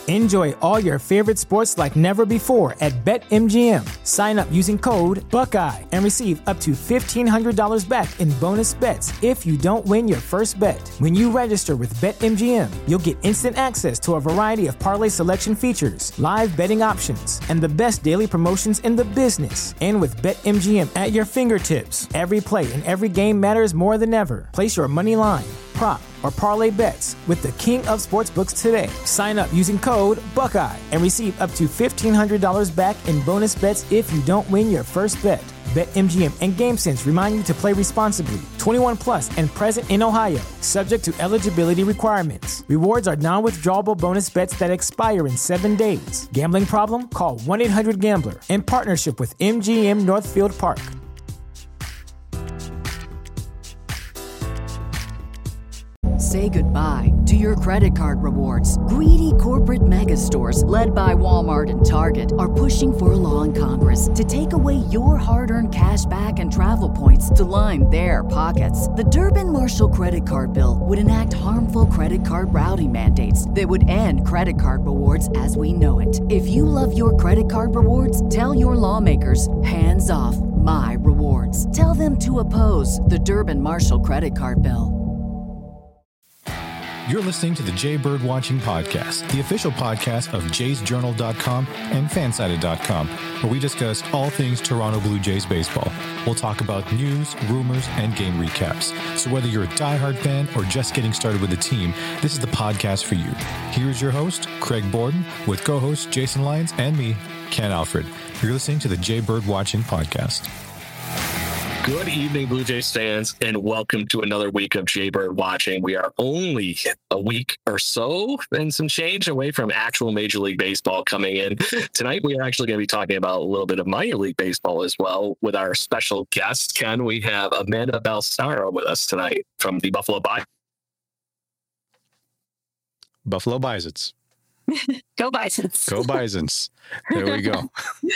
Enjoy all your favorite sports like never before at BetMGM. Sign up using code Buckeye and receive up to $1,500 back in bonus bets if you don't win your first bet. When you register with BetMGM, you'll get instant access to a variety of parlay selection features, live betting options, and the best daily promotions in the business. And with BetMGM at your fingertips, every play and every game matters more than ever. Place your money line, prop, or parlay bets with the king of sportsbooks today. Sign up using code Buckeye and receive up to $1,500 back in bonus bets if you don't win your first bet. BetMGM and GameSense remind you to play responsibly. 21 plus and present in Ohio, subject to eligibility requirements. Rewards are non-withdrawable bonus bets that expire in 7 days. Gambling problem? Call 1-800-GAMBLER. In partnership with MGM Northfield Park. Say goodbye to your credit card rewards. Greedy corporate mega stores, led by Walmart and Target, are pushing for a law in Congress to take away your hard-earned cash back and travel points to line their pockets. The Durbin-Marshall credit card bill would enact harmful credit card routing mandates that would end credit card rewards as we know it. If you love your credit card rewards, tell your lawmakers, hands off my rewards. Tell them to oppose the Durbin-Marshall credit card bill. You're listening to the Jay Bird Watching Podcast, the official podcast of jaysjournal.com and fansided.com, where we discuss all things Toronto Blue Jays baseball. We'll talk about news, rumors, and game recaps. So whether you're a diehard fan or just getting started with the team, this is the podcast for you. Here's your host, Craig Borden, with co-hosts Jason Lyons and me, Ken Alfred. You're listening to the Jay Bird Watching Podcast. Good evening, Blue Jays fans, and welcome to another week of Jay Bird Watching. We are only a week or so and some change away from actual Major League Baseball coming in. Tonight, we are actually going to be talking about a little bit of minor league baseball as well with our special guest, Ken. We have Amanda Balsaro with us tonight from the Buffalo Bisons. Buffalo Bisons. Go Bisons. Go Bisons. There we go.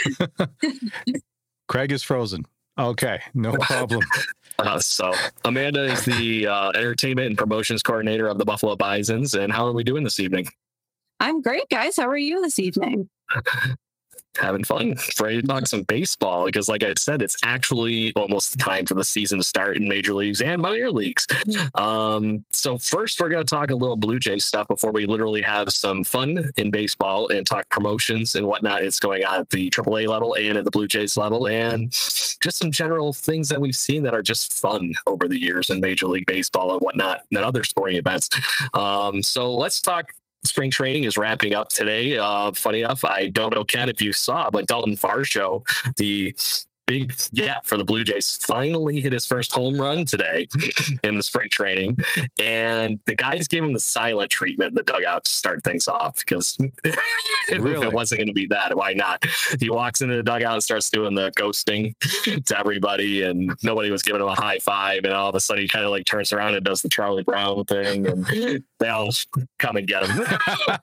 Craig is frozen. Okay, no problem. So Amanda is the entertainment and promotions coordinator of the Buffalo Bisons. And how are we doing this evening? I'm great, guys. How are you this evening? Having fun. Ready to talk some baseball because, like I said, it's actually almost time for the season to start in major leagues and minor leagues. So first, we're going to talk a little Blue Jays stuff before we literally have some fun in baseball and talk promotions and whatnot. It's going on at the AAA level and at the Blue Jays level, and just some general things that we've seen that are just fun over the years in Major League Baseball and whatnot, and other sporting events. So let's talk. Spring training is wrapping up today. Funny enough, I don't know, Ken, if you saw, but Dalton Varsho, the big for the Blue Jays, finally hit his first home run today in the spring training. And the guys gave him the silent treatment in the dugout to start things off because if it wasn't going to be that, why not? He walks into the dugout and starts doing the ghosting to everybody, and nobody was giving him a high five. And all of a sudden, he kind of like turns around and does the Charlie Brown thing, and they all come and get him.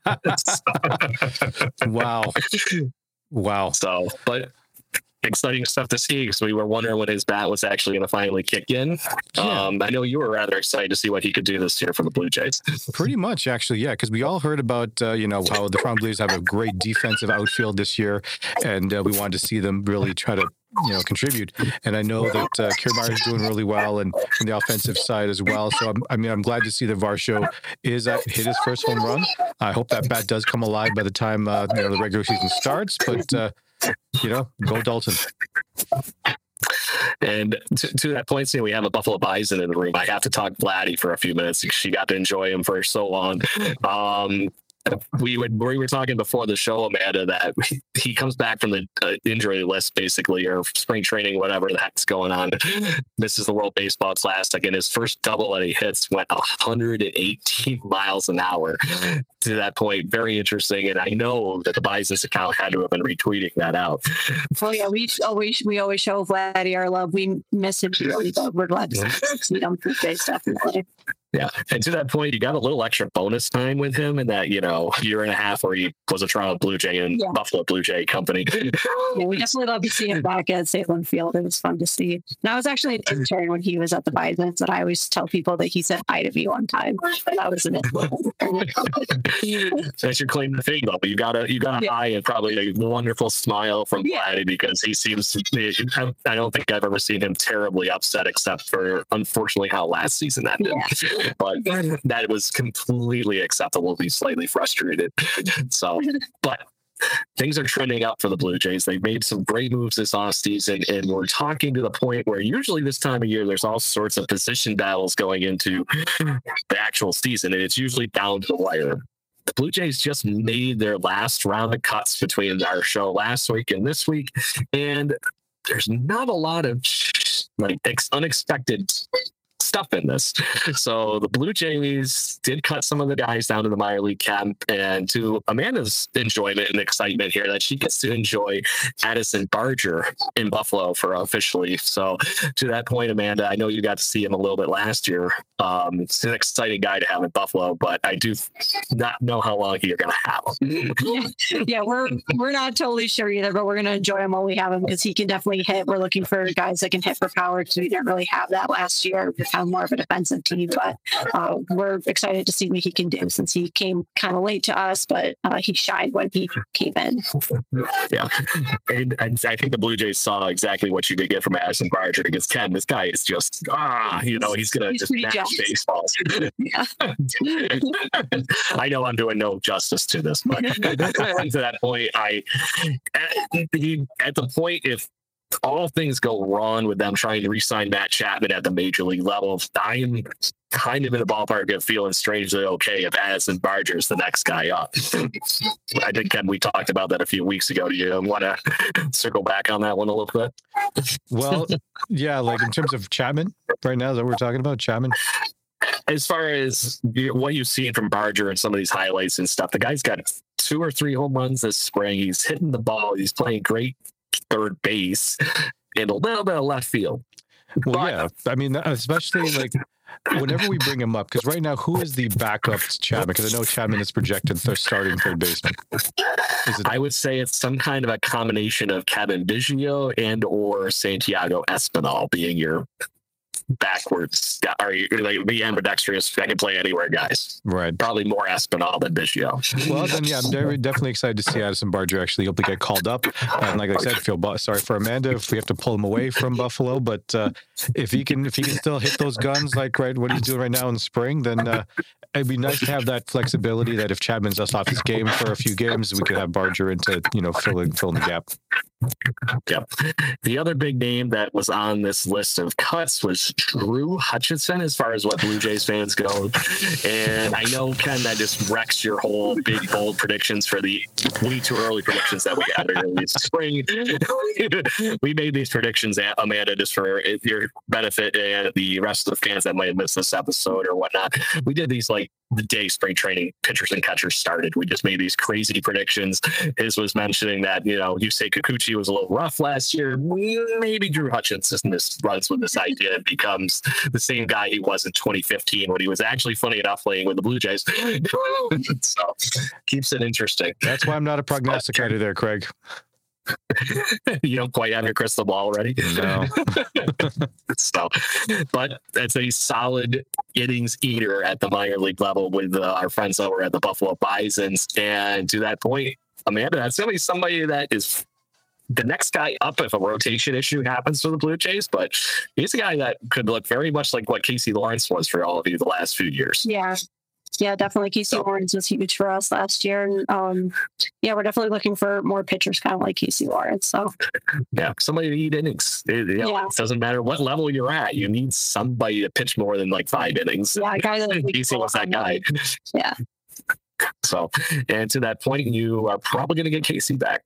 Wow. So, but exciting stuff to see because we were wondering when his bat was actually going to finally kick in. Yeah. I know you were rather excited to see what he could do this year for the Blue Jays. Pretty much, actually, yeah, because we all heard about, how the Toronto Blue Jays have a great defensive outfield this year, and we wanted to see them really try to contribute. And I know that Kiermaier is doing really well and from the offensive side as well. So I'm glad to see that Varsho hit his first home run. I hope that bat does come alive by the time the regular season starts. But go Dalton. And to that point, we have a Buffalo Bison in the room. I have to talk Vladdy for a few minutes because she got to enjoy him for so long. We were talking before the show, Amanda, that he comes back from the injury list, basically, or spring training, whatever the heck's going on. Misses the World Baseball Classic, and his first double that he hits went 118 miles an hour. To that point, very interesting. And I know that the Bison's account had to have been retweeting that out. Oh yeah, we always show Vladdy our love. We miss him, but we're glad to see him these days, definitely. Yeah. And to that point, you got a little extra bonus time with him in that, year and a half where he was a Toronto Blue Jay and Buffalo Blue Jay company. Yeah, we definitely love to see him back at Salem Field. It was fun to see. And I was actually an intern when he was at the Bisons, and I always tell people that he said hi to me one time. That was an That's your claim to fame, though. You got a high and probably a wonderful smile from Vladdy because he seems to. I don't think I've ever seen him terribly upset, except for unfortunately how last season ended. Yeah. But that was completely acceptable to be slightly frustrated. So, but things are trending up for the Blue Jays. They've made some great moves this offseason, and we're talking to the point where usually this time of year, there's all sorts of position battles going into the actual season, and it's usually down to the wire. The Blue Jays just made their last round of cuts between our show last week and this week, and there's not a lot of unexpected stuff in this. So the Blue Jays did cut some of the guys down to the minor league camp, and to Amanda's enjoyment and excitement here that she gets to enjoy Addison Barger in Buffalo for officially. So to that point, Amanda, I know you got to see him a little bit last year. It's an exciting guy to have in Buffalo, but I do not know how long you're going to have him. Yeah, we're not totally sure either, but we're going to enjoy him while we have him because he can definitely hit. We're looking for guys that can hit for power because we didn't really have that last year. We're kind of more of a defensive team, but we're excited to see what he can do since he came kind of late to us, but he shined when he came in. Yeah, and I think the Blue Jays saw exactly what you could get from Addison Barger because Ken, this guy is just he's going to just match baseballs. Yeah. I know I'm doing no justice to this, but to that point, at the point if all things go wrong with them trying to re-sign Matt Chapman at the major league level, I am kind of in the ballpark of feeling strangely okay if Addison Barger is the next guy up. I think, Ken, we talked about that a few weeks ago. Do you want to circle back on that one a little bit? Well, yeah, like in terms of Chapman right now, is that what we're talking about, Chapman? As far as what you've seen from Barger and some of these highlights and stuff, the guy's got 2 or 3 home runs this spring. He's hitting the ball. He's playing great third base and a little bit of left field. Well, yeah, I mean, especially like whenever we bring him up, because right now, who is the backup to Chapman? Because I know Chapman is projected for starting third baseman. I would say it's some kind of a combination of Kevin Biggio and or Santiago Espinal being your backwards, or like the ambidextrous, I can play anywhere guys. Right. Probably more Espinal than Biggio. Well, then, yeah, I'm definitely excited to see Addison Barger actually able to get called up. And like I said, feel sorry for Amanda if we have to pull him away from Buffalo. But if he can still hit those guns like what he's doing right now in the spring, then it'd be nice to have that flexibility that if Chapman's just off his game for a few games, we could have Barger into filling the gap. Yep. The other big name that was on this list of cuts was Drew Hutchinson, as far as what Blue Jays fans go. And I know, Ken, that just wrecks your whole big, bold predictions for the way too early predictions that we had earlier this spring. We made these predictions, Amanda, just for your benefit and the rest of the fans that might have missed this episode or whatnot. We did these like the day spring training pitchers and catchers started. We just made these crazy predictions. His was mentioning that, Yusei Kikuchi was a little rough last year. Maybe Drew Hutchinson runs with this idea and becomes the same guy he was in 2015 when he was actually, funny enough, playing with the Blue Jays. So keeps it interesting. That's why I'm not a prognosticator there, Craig. You don't quite have your crystal ball ready? No. So, but it's a solid innings eater at the minor league level with our friends over at the Buffalo Bisons. And to that point, Amanda, that's going to be somebody that is the next guy up if a rotation issue happens for the Blue Jays. But he's a guy that could look very much like what Casey Lawrence was for all of you the last few years. Yeah, definitely. Casey Lawrence was huge for us last year. And we're definitely looking for more pitchers kind of like Casey Lawrence. So yeah, somebody to eat innings. It doesn't matter what level you're at. You need somebody to pitch more than like 5 innings. Yeah, a guy that Casey was that guy. Yeah. So, and to that point, you are probably going to get Casey back.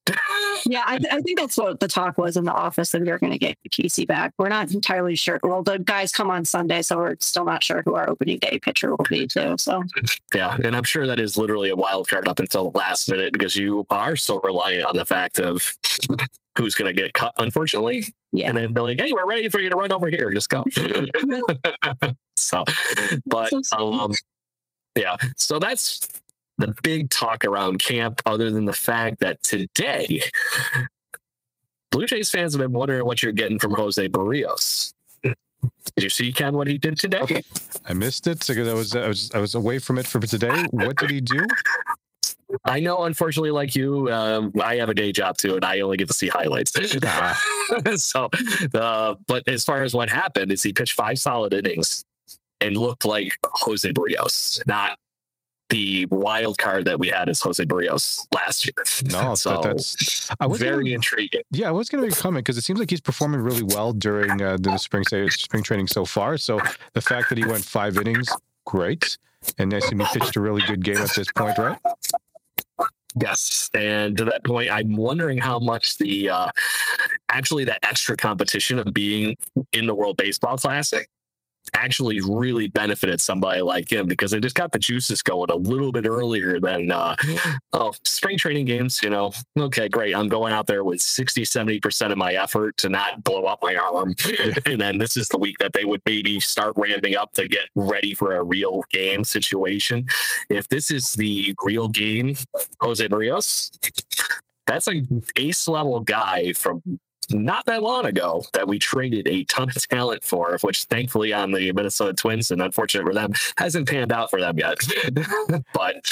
Yeah, I think that's what the talk was in the office, that we were going to get Casey back. We're not entirely sure. Well, the guys come on Sunday, so we're still not sure who our opening day pitcher will be too. So yeah, and I'm sure that is literally a wild card up until the last minute, because you are so reliant on the fact of who's going to get cut, unfortunately. yeah, And then they're like, hey, we're ready for you to run over here. Just go. So, but yeah, so that's the big talk around camp, other than the fact that today, Blue Jays fans have been wondering what you're getting from Jose Barrios. Did you see, Ken, what he did today? I missed it because I was away from it for today. What did he do? I know, unfortunately, like you, I have a day job too, and I only get to see highlights. So, but as far as what happened, is he pitched 5 solid innings and looked like Jose Barrios, not the wild card that we had as Jose Barrios last year. No, so that's very intriguing. Yeah, I was going to be coming because it seems like he's performing really well during the spring training so far. So the fact that he went 5 innings, great. And I assume he pitched a really good game at this point, right? Yes, and to that point, I'm wondering how much the actually that extra competition of being in the World Baseball Classic actually really benefited somebody like him, because they just got the juices going a little bit earlier than spring training games. You know, okay, great, I'm going out there with 60-70% of my effort to not blow up my arm, and then this is the week that they would maybe start ramping up to get ready for a real game situation. If this is the real game, Jose Barrios, that's an ace level guy from not that long ago that we traded a ton of talent for, of which thankfully on the Minnesota Twins, and unfortunate for them, hasn't panned out for them yet. But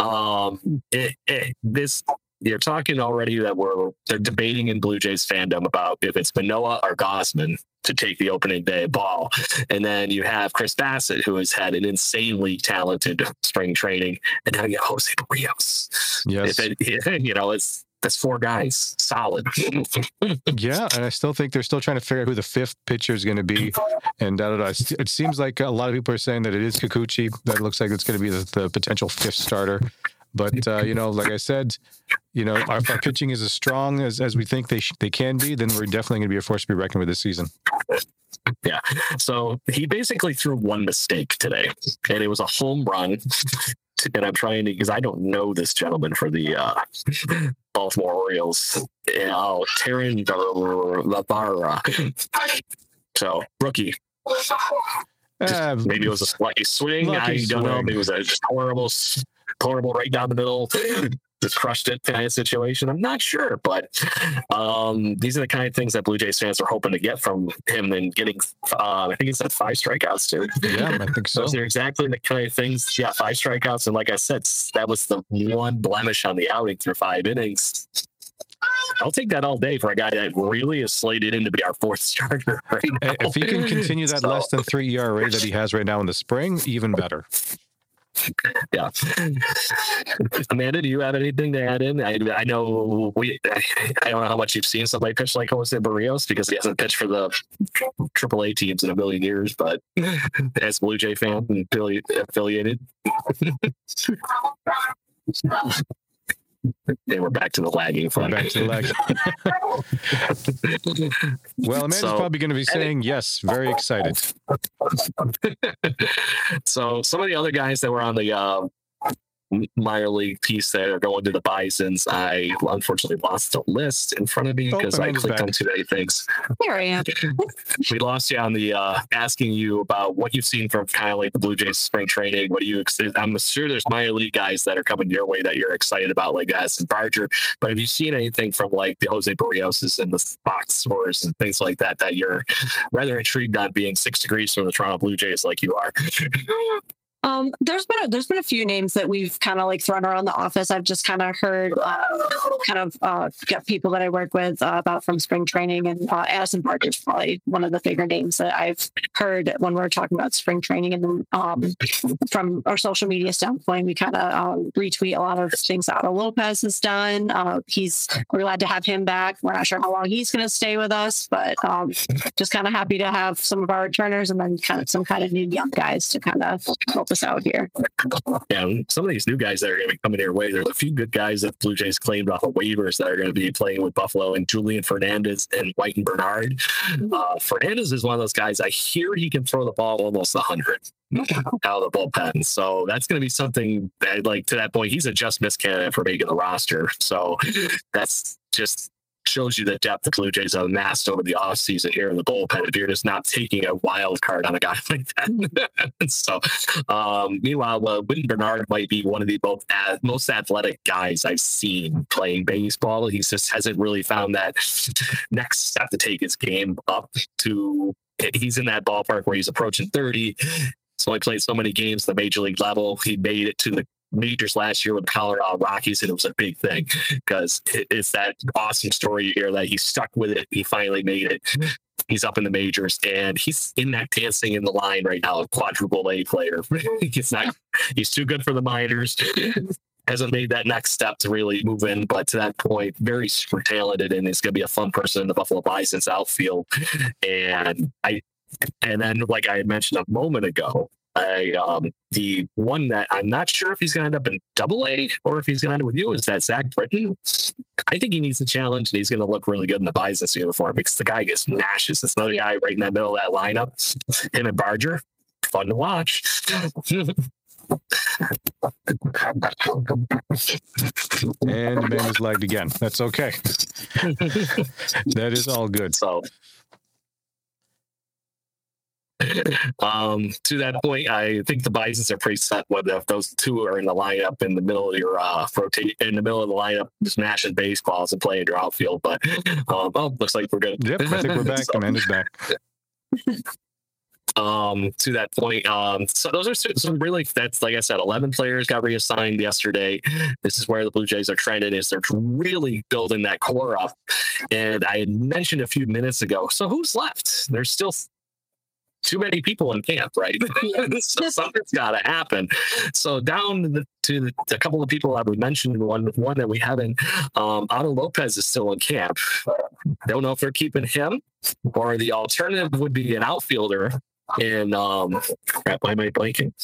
this, you're talking already that they're debating in Blue Jays fandom about if it's Manoah or Gausman to take the opening day ball. And then you have Chris Bassett, who has had an insanely talented spring training, and now you have Jose Barrios. Yes. That's 4 guys, solid. Yeah, and I still think they're still trying to figure out who the 5th pitcher is going to be. And I don't know, it seems like a lot of people are saying that it is Kikuchi. That looks like it's going to be the potential 5th starter. But, like I said, our pitching is as strong as we think they can be, then we're definitely going to be a force to be reckoned with this season. Yeah. So he basically threw one mistake today, and it was a home run. And I'm trying to, because I don't know this gentleman for the Baltimore Orioles. Terrin Lavara. So, rookie. Maybe it was a slightly swing. I don't know. Maybe it was just horrible right down the middle. Just crushed it kind of situation. I'm not sure, but these are the kind of things that Blue Jays fans are hoping to get from him, and getting, I think he said 5 strikeouts too. Yeah, I think so. Those are exactly the kind of things. Yeah, 5 strikeouts. And like I said, that was the one blemish on the outing through 5 innings. I'll take that all day for a guy that really is slated in to be our 4th starter right now. If he can continue that less than 3 ERA that he has right now in the spring, even better. Yeah. Amanda, do you have anything to add in? I know I don't know how much you've seen somebody pitch like Jose Barrios, because he hasn't pitched for the AAA teams in a million years, but as a Blue Jay fan and affiliated. And we're back to the lagging front. Well, Amanda's probably going to be saying, yes, very excited. So some of the other guys that were on the minor league piece that are going to the Bisons, I unfortunately lost the list in front of me because I clicked on too many things. Here I am. We lost you on the asking you about what you've seen from kind of like the Blue Jays spring training. What do you? I'm sure there's minor league guys that are coming your way that you're excited about, like Addison Barger. But have you seen anything from like the Jose Barrioses and the box scores and things like that that you're rather intrigued on, being 6 degrees from the Toronto Blue Jays like you are? There's been a few names that we've kind of like thrown around the office. I've just kind of heard get people that I work with about from spring training, and Addison Barger is probably one of the bigger names that I've heard when we're talking about spring training. And then from our social media standpoint, we kind of retweet a lot of things Otto Lopez has done. We're glad to have him back. We're not sure how long he's going to stay with us, but just kind of happy to have some of our returners and then kind of some kind of new young guys to kind of help us out here. Yeah, some of these new guys that are going to be coming your way, there's a few good guys that Blue Jays claimed off of waivers that are going to be playing with Buffalo, and Julian Fernandez and White and Bernard. Fernandez is one of those guys, I hear he can throw the ball almost 100 out of the bullpen. So that's going to be something that, like, to that point, he's a just miss candidate for making the roster. So that's just shows you the depth the Blue Jays have amassed over the offseason here in the bullpen if you're just not taking a wild card on a guy like that. So, meanwhile, Whit Bernard might be one of the most athletic guys I've seen playing baseball. He just hasn't really found that next step to take his game up to. He's in that ballpark where he's approaching 30. He's only played so many games at the major league level. He made it to the majors last year with the Colorado Rockies, and it was a big thing because it's that awesome story you hear that he stuck with it. He finally made it. He's up in the majors, and he's in that dancing in the line right now, a quadruple A player. He's too good for the minors. Hasn't made that next step to really move in, but to that point, very super talented, and he's going to be a fun person in the Buffalo Bison's outfield. And then, like I had mentioned a moment ago, the one that I'm not sure if he's going to end up in Double-A or if he's going to end up with you is that Zach Britton. I think he needs a challenge, and he's going to look really good in the Bison's uniform because the guy gets nashes. It's another guy right in that middle of that lineup. Him and Barger, fun to watch. And the man is lagged again. That's okay. That is all good. So, to that point, I think the Bisons are pretty set whether if those two are in the lineup in the middle of your in the middle of the lineup, just mashing baseballs and playing your outfield. But looks like we're good. Yep, I think we're back. So, Amanda's back. To that point, so those are some really, that's like I said, 11 players got reassigned yesterday. This is where the Blue Jays are trending, is they're really building that core up. And I had mentioned a few minutes ago, so who's left? There's still too many people in camp, right? So something's got to happen. So down to a couple of people that we mentioned, one that we haven't, Otto Lopez is still in camp. Don't know if they're keeping him, or the alternative would be an outfielder in crap, why am I blanking?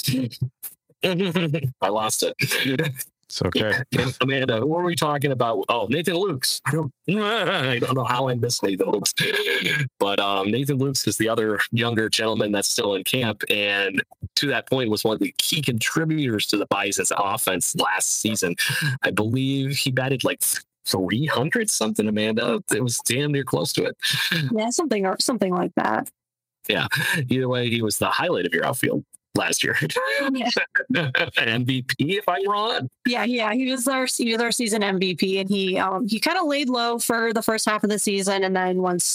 I lost it. It's okay. Amanda, who are we talking about? Oh, Nathan Lukes. I don't know how I missed Nathan Lukes. But Nathan Lukes is the other younger gentleman that's still in camp, and to that point was one of the key contributors to the Bison's offense last season. I believe he batted like 300 something, Amanda. It was damn near close to it. Yeah, something like that. Yeah. Either way, he was the highlight of your outfield last year. Yeah. MVP, if I'm wrong. Yeah. He was our season MVP, and he kind of laid low for the first half of the season, and then once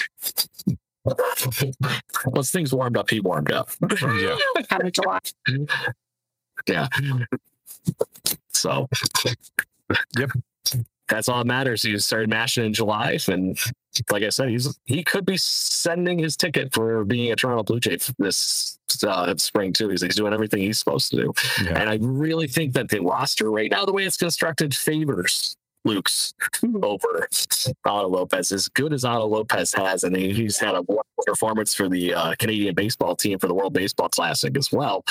things warmed up, he warmed up. Yeah. Kind of July. Yeah. So. Yep. That's all that matters. He started mashing in July, and like I said, he could be sending his ticket for being a Toronto Blue Jay this spring too. He's doing everything he's supposed to do, and I really think that the roster right now, the way it's constructed, favors Lukes over Otto Lopez. As good as Otto Lopez has, and he's had a wonderful performance for the Canadian baseball team for the World Baseball Classic as well.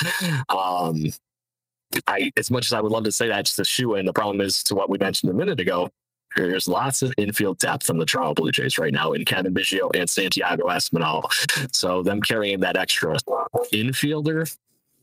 As much as I would love to say that's the shoe in, the problem is, to what we mentioned a minute ago, there's lots of infield depth from the Toronto Blue Jays right now in Kevin Biggio and Santiago Espinal. So them carrying that extra infielder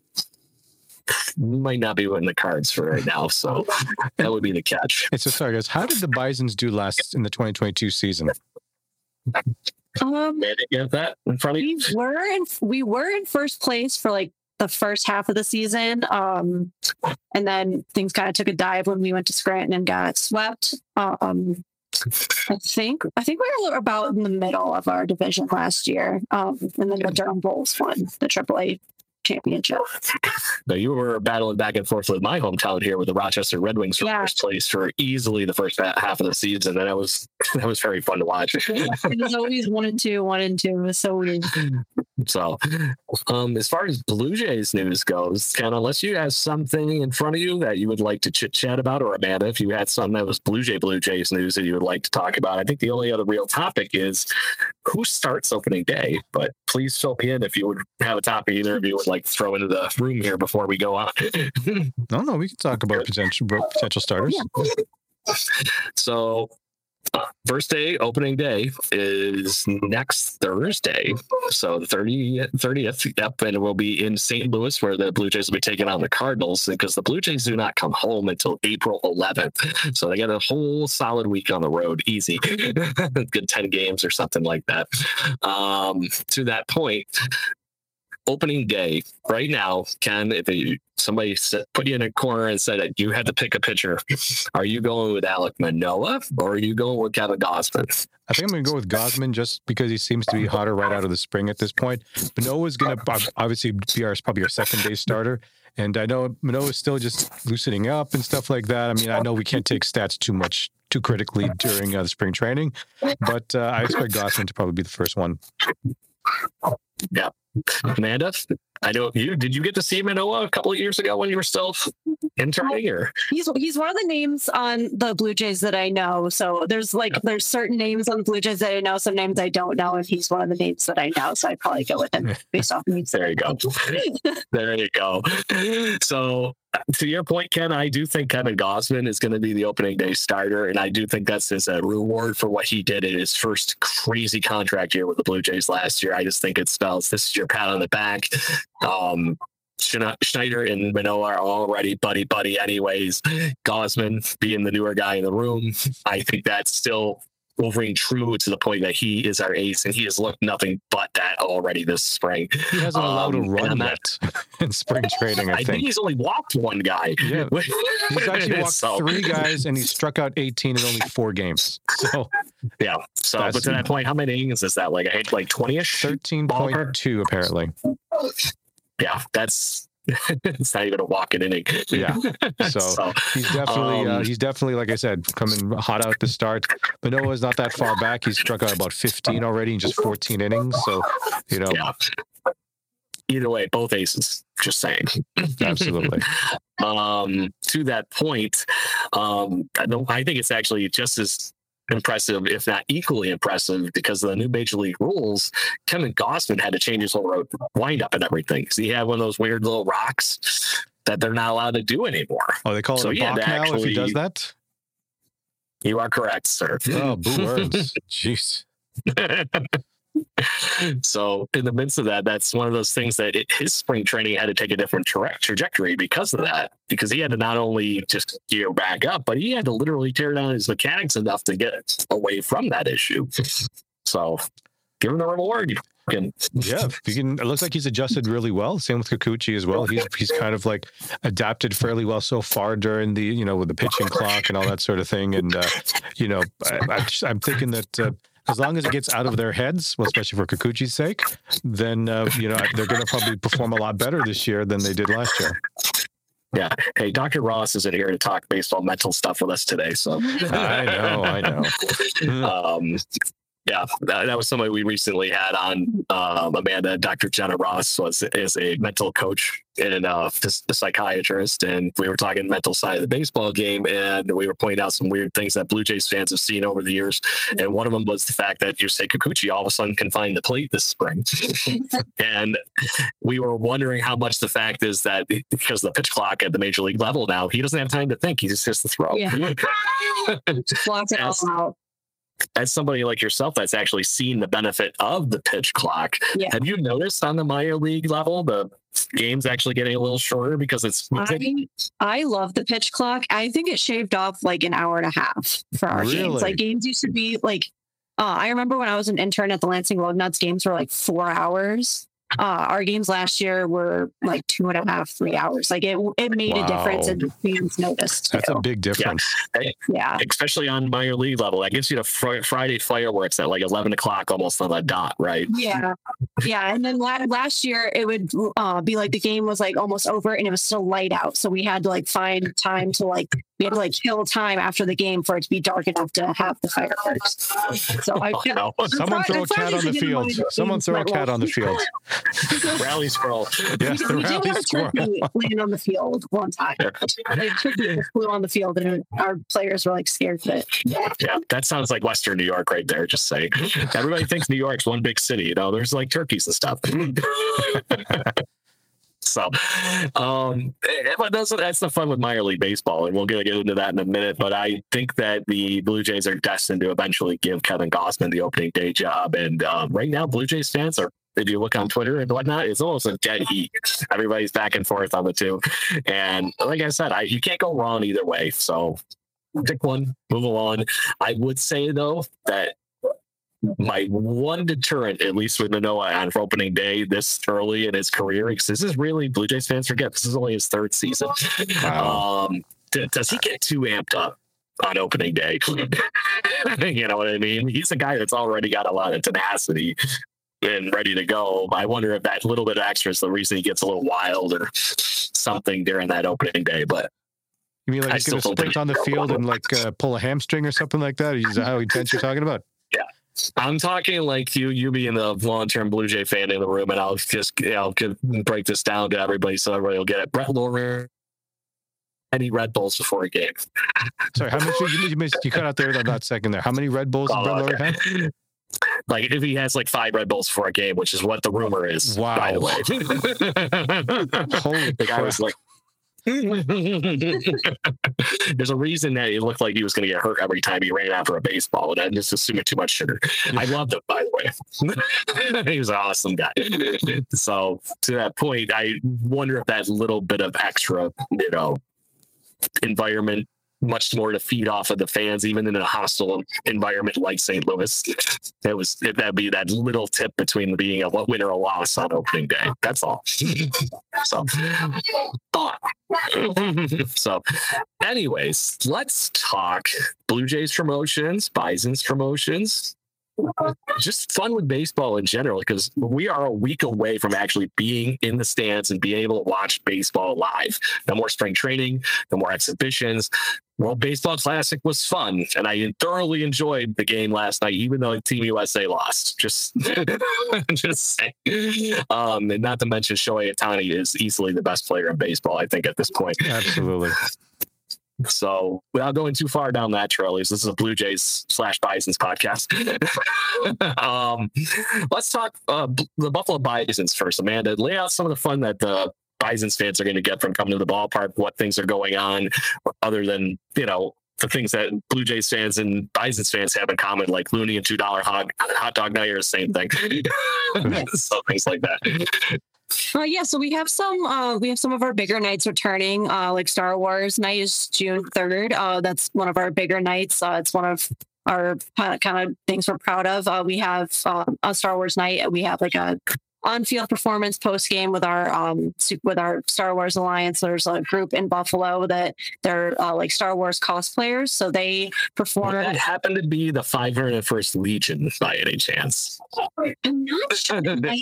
might not be in the cards for right now. So that would be the catch. So sorry, guys. How did the Bisons do last in the 2022 season? May I get that in front of you? We were in first place for like the first half of the season. And then things kind of took a dive when we went to Scranton and got swept. I think we were about in the middle of our division last year. And then the Durham Bulls won the AAA championship. No, you were battling back and forth with my hometown here with the Rochester Red Wings for first place for easily the first half of the season, and that was very fun to watch. It was always 1-2. It was so weird. So, as far as Blue Jays news goes, Ken, unless you have something in front of you that you would like to chit chat about, or Amanda, if you had something that was Blue Jays news that you would like to talk about, I think the only other real topic is who starts opening day, but please fill me in if you would have a topic either of you would like to throw into the room here before we go on. No, we can talk about potential starters. Yeah. So first day, opening day, is next Thursday. So the 30th. Yep. And it will be in St. Louis, where the Blue Jays will be taking on the Cardinals, because the Blue Jays do not come home until April 11th. So they got a whole solid week on the road. Easy. Good 10 games or something like that. To that point, opening day right now, Ken, if somebody put you in a corner and said that you had to pick a pitcher, are you going with Alek Manoah or are you going with Kevin Gausman? I think I'm going to go with Gausman just because he seems to be hotter right out of the spring at this point. Manoah is going to obviously be probably our second day starter. And I know Manoah is still just loosening up and stuff like that. I mean, I know we can't take stats too critically during the spring training, but I expect Gausman to probably be the first one. Yeah. Amanda, I know did you get to see Manoah a couple of years ago when you were still interning? Or he's one of the names on the Blue Jays that I know. So there's certain names on the Blue Jays that I know, some names I don't know, and he's one of the names that I know. So I'd probably go with him based off names. There you go. There you go. So to your point, Ken, I do think Kevin Gausman is going to be the opening day starter, and I do think that's his reward for what he did in his first crazy contract year with the Blue Jays last year. I just think it spells this is your pat on the back. Schneider and Manoah are already buddy anyways. Gausman being the newer guy in the room, I think that's still Wolverine true to the point that he is our ace, and he has looked nothing but that already this spring. He hasn't allowed a run yet in spring training, I think. He's only walked one guy. Yeah. He's actually walked 3 guys, and he struck out 18 in only 4 games. So yeah. So, but to that point, how many innings is that? Like 20-ish? 13.2 apparently. Yeah, that's it's not even a walking inning. Yeah. So he's definitely, like I said, coming hot out the start. Manoah is not that far back. He's struck out about 15 already in just 14 innings. So, Yeah. Either way, both aces. Just saying. Absolutely. To that point, I think it's actually just as impressive, if not equally impressive, because of the new major league rules. Kevin Gausman had to change his whole windup and everything. So he had one of those weird little rocks that they're not allowed to do anymore. Oh, they call it a balk now if he does that? You are correct, sir. Oh, boo words. Jeez. So in the midst of that, that's one of those things that his spring training had to take a different trajectory because of that, because he had to not only just gear back up, but he had to literally tear down his mechanics enough to get away from that issue. So give him the reward. Yeah, it looks like he's adjusted really well. Same with Kikuchi as well. He's kind of like adapted fairly well so far during the, with the pitching clock and all that sort of thing. And, I'm thinking that as long as it gets out of their heads, well, especially for Kikuchi's sake, then, they're going to probably perform a lot better this year than they did last year. Yeah. Hey, Dr. Ross isn't here to talk baseball mental stuff with us today. So I know. Yeah, that was somebody we recently had on, Amanda. Dr. Jenna Ross is a mental coach and a psychiatrist, and we were talking mental side of the baseball game, and we were pointing out some weird things that Blue Jays fans have seen over the years, and one of them was the fact that Yusei Kikuchi all of a sudden can find the plate this spring. And we were wondering how much the fact is that because of the pitch clock at the major league level now, he doesn't have time to think. He just has to throw. Yeah. Blocks it all out. As somebody like yourself that's actually seen the benefit of the pitch clock, have you noticed on the minor league level the games actually getting a little shorter because it's I love the pitch clock. I think it shaved off like an hour and a half for our games. Like games used to be like I remember when I was an intern at the Lansing Lugnuts, games were like 4 hours. Our games last year were like 2.5, 3 hours. Like it made a difference, and fans noticed. That's a big difference. Yeah. Especially on minor league level. That gives you the Friday fireworks at like 11 o'clock almost on the dot, right? Yeah. Yeah, and then last year it would be like the game was like almost over and it was still light out, so we had to like find time to like kill time after the game for it to be dark enough to have the fireworks. So someone throw a cat on the field. Someone throw a cat on the field. Rally squirrel. Yes, the rally squirrel. Land on the field one time. It flew on the field, and our players were like scared of it. Yeah, that sounds like Western New York right there. Just saying. Everybody thinks New York's one big city. You know, there's like turkeys and stuff. So, but that's the fun with minor league baseball, and we'll get into that in a minute. But I think that the Blue Jays are destined to eventually give Kevin Gausman the opening day job. And right now, Blue Jays fans are, if you look on Twitter and whatnot, it's almost a dead heat. Everybody's back and forth on the two. And like I said, you can't go wrong either way. So pick one, move along. I would say, though, that my one deterrent, at least with Manoah on for opening day this early in his career, because this is really, Blue Jays fans forget, this is only his third season. Wow. Does he get too amped up on opening day? You know what I mean? He's a guy that's already got a lot of tenacity and ready to go. I wonder if that little bit of extra is the reason he gets a little wild or something during that opening day. But you mean like he's going to sprint on the field and like pull a hamstring or something like that? Is that how intense you're talking about? Yeah. I'm talking like you being the long-term Blue Jay fan in the room, and I'll just break this down to everybody so everybody will get it. Brett Lawrie, any Red Bulls before a game? Sorry, how much you missed? You cut out there on that second there. How many Red Bulls did Brett Lawrie have? Like if he has like 5 Red Bulls before a game, which is what the rumor is. Wow. By the way, Holy the guy was like. There's a reason that it looked like he was going to get hurt every time he ran after a baseball, and I'm just assuming too much sugar. I loved him, by the way. He was an awesome guy. So to that point, I wonder if that little bit of extra, environment, much more to feed off of the fans, even in a hostile environment like St. Louis. If that'd be that little tip between being a win or a loss on opening day. That's all. So anyways, let's talk Blue Jays promotions, Bison's promotions. Just fun with baseball in general, because we are a week away from actually being in the stands and being able to watch baseball live. No more spring training, no more exhibitions. World Baseball Classic was fun, and I thoroughly enjoyed the game last night, even though Team USA lost. Just saying. And not to mention Shohei Ohtani is easily the best player in baseball, I think, at this point. Absolutely. So without going too far down that trail, this is a Blue Jays / Bisons podcast. Let's talk the Buffalo Bisons first. Amanda, lay out some of the fun that the Bisons fans are going to get from coming to the ballpark, what things are going on, other than, the things that Blue Jays fans and Bisons fans have in common, like Looney and $2 hot dog night are the same thing. So things like that. So we have some of our bigger nights returning, like Star Wars night is June 3rd. That's one of our bigger nights. It's one of our kind of things we're proud of. We have a Star Wars night. We have like a on-field performance post-game with our Star Wars Alliance. There's a group in Buffalo that they're like Star Wars cosplayers, so they perform. Would that happened to be the 501st Legion by any chance? I'm not sure.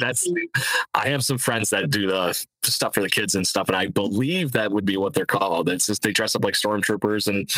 I have some friends that do the stuff for the kids and stuff, and I believe that would be what they're called. It's just they dress up like stormtroopers and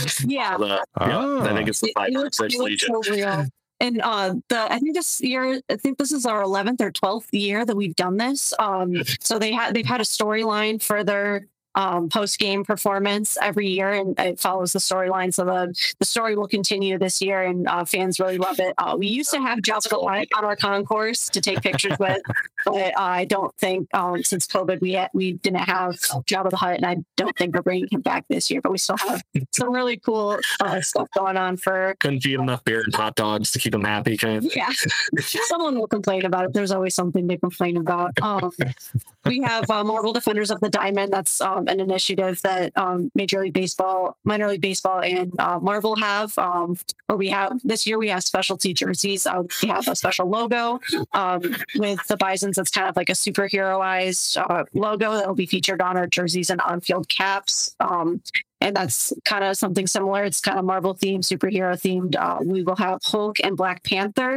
I think it's the 501st Legion. So real. And I think this is our 11th or 12th year that we've done this. So they've had a storyline for their post-game performance every year, and it follows the storyline. So the story will continue this year, and fans really love it. We used to have Jabba the Hutt on our concourse to take pictures with, but I don't think since COVID we didn't have Jabba the Hutt, and I don't think we're bringing him back this year. But we still have some really cool stuff going on for. Couldn't feed enough beer and hot dogs to keep them happy, kind of. Yeah, someone will complain about it. There's always something they complain about. We have Marvel Defenders of the Diamond. That's an initiative that Major League Baseball, Minor League Baseball, and Marvel have. We have this year we have specialty jerseys. We have a special logo with the Bisons. That's kind of like a superheroized logo that will be featured on our jerseys and on-field caps. And that's kind of something similar. It's kind of Marvel themed, superhero themed. We will have Hulk and Black Panther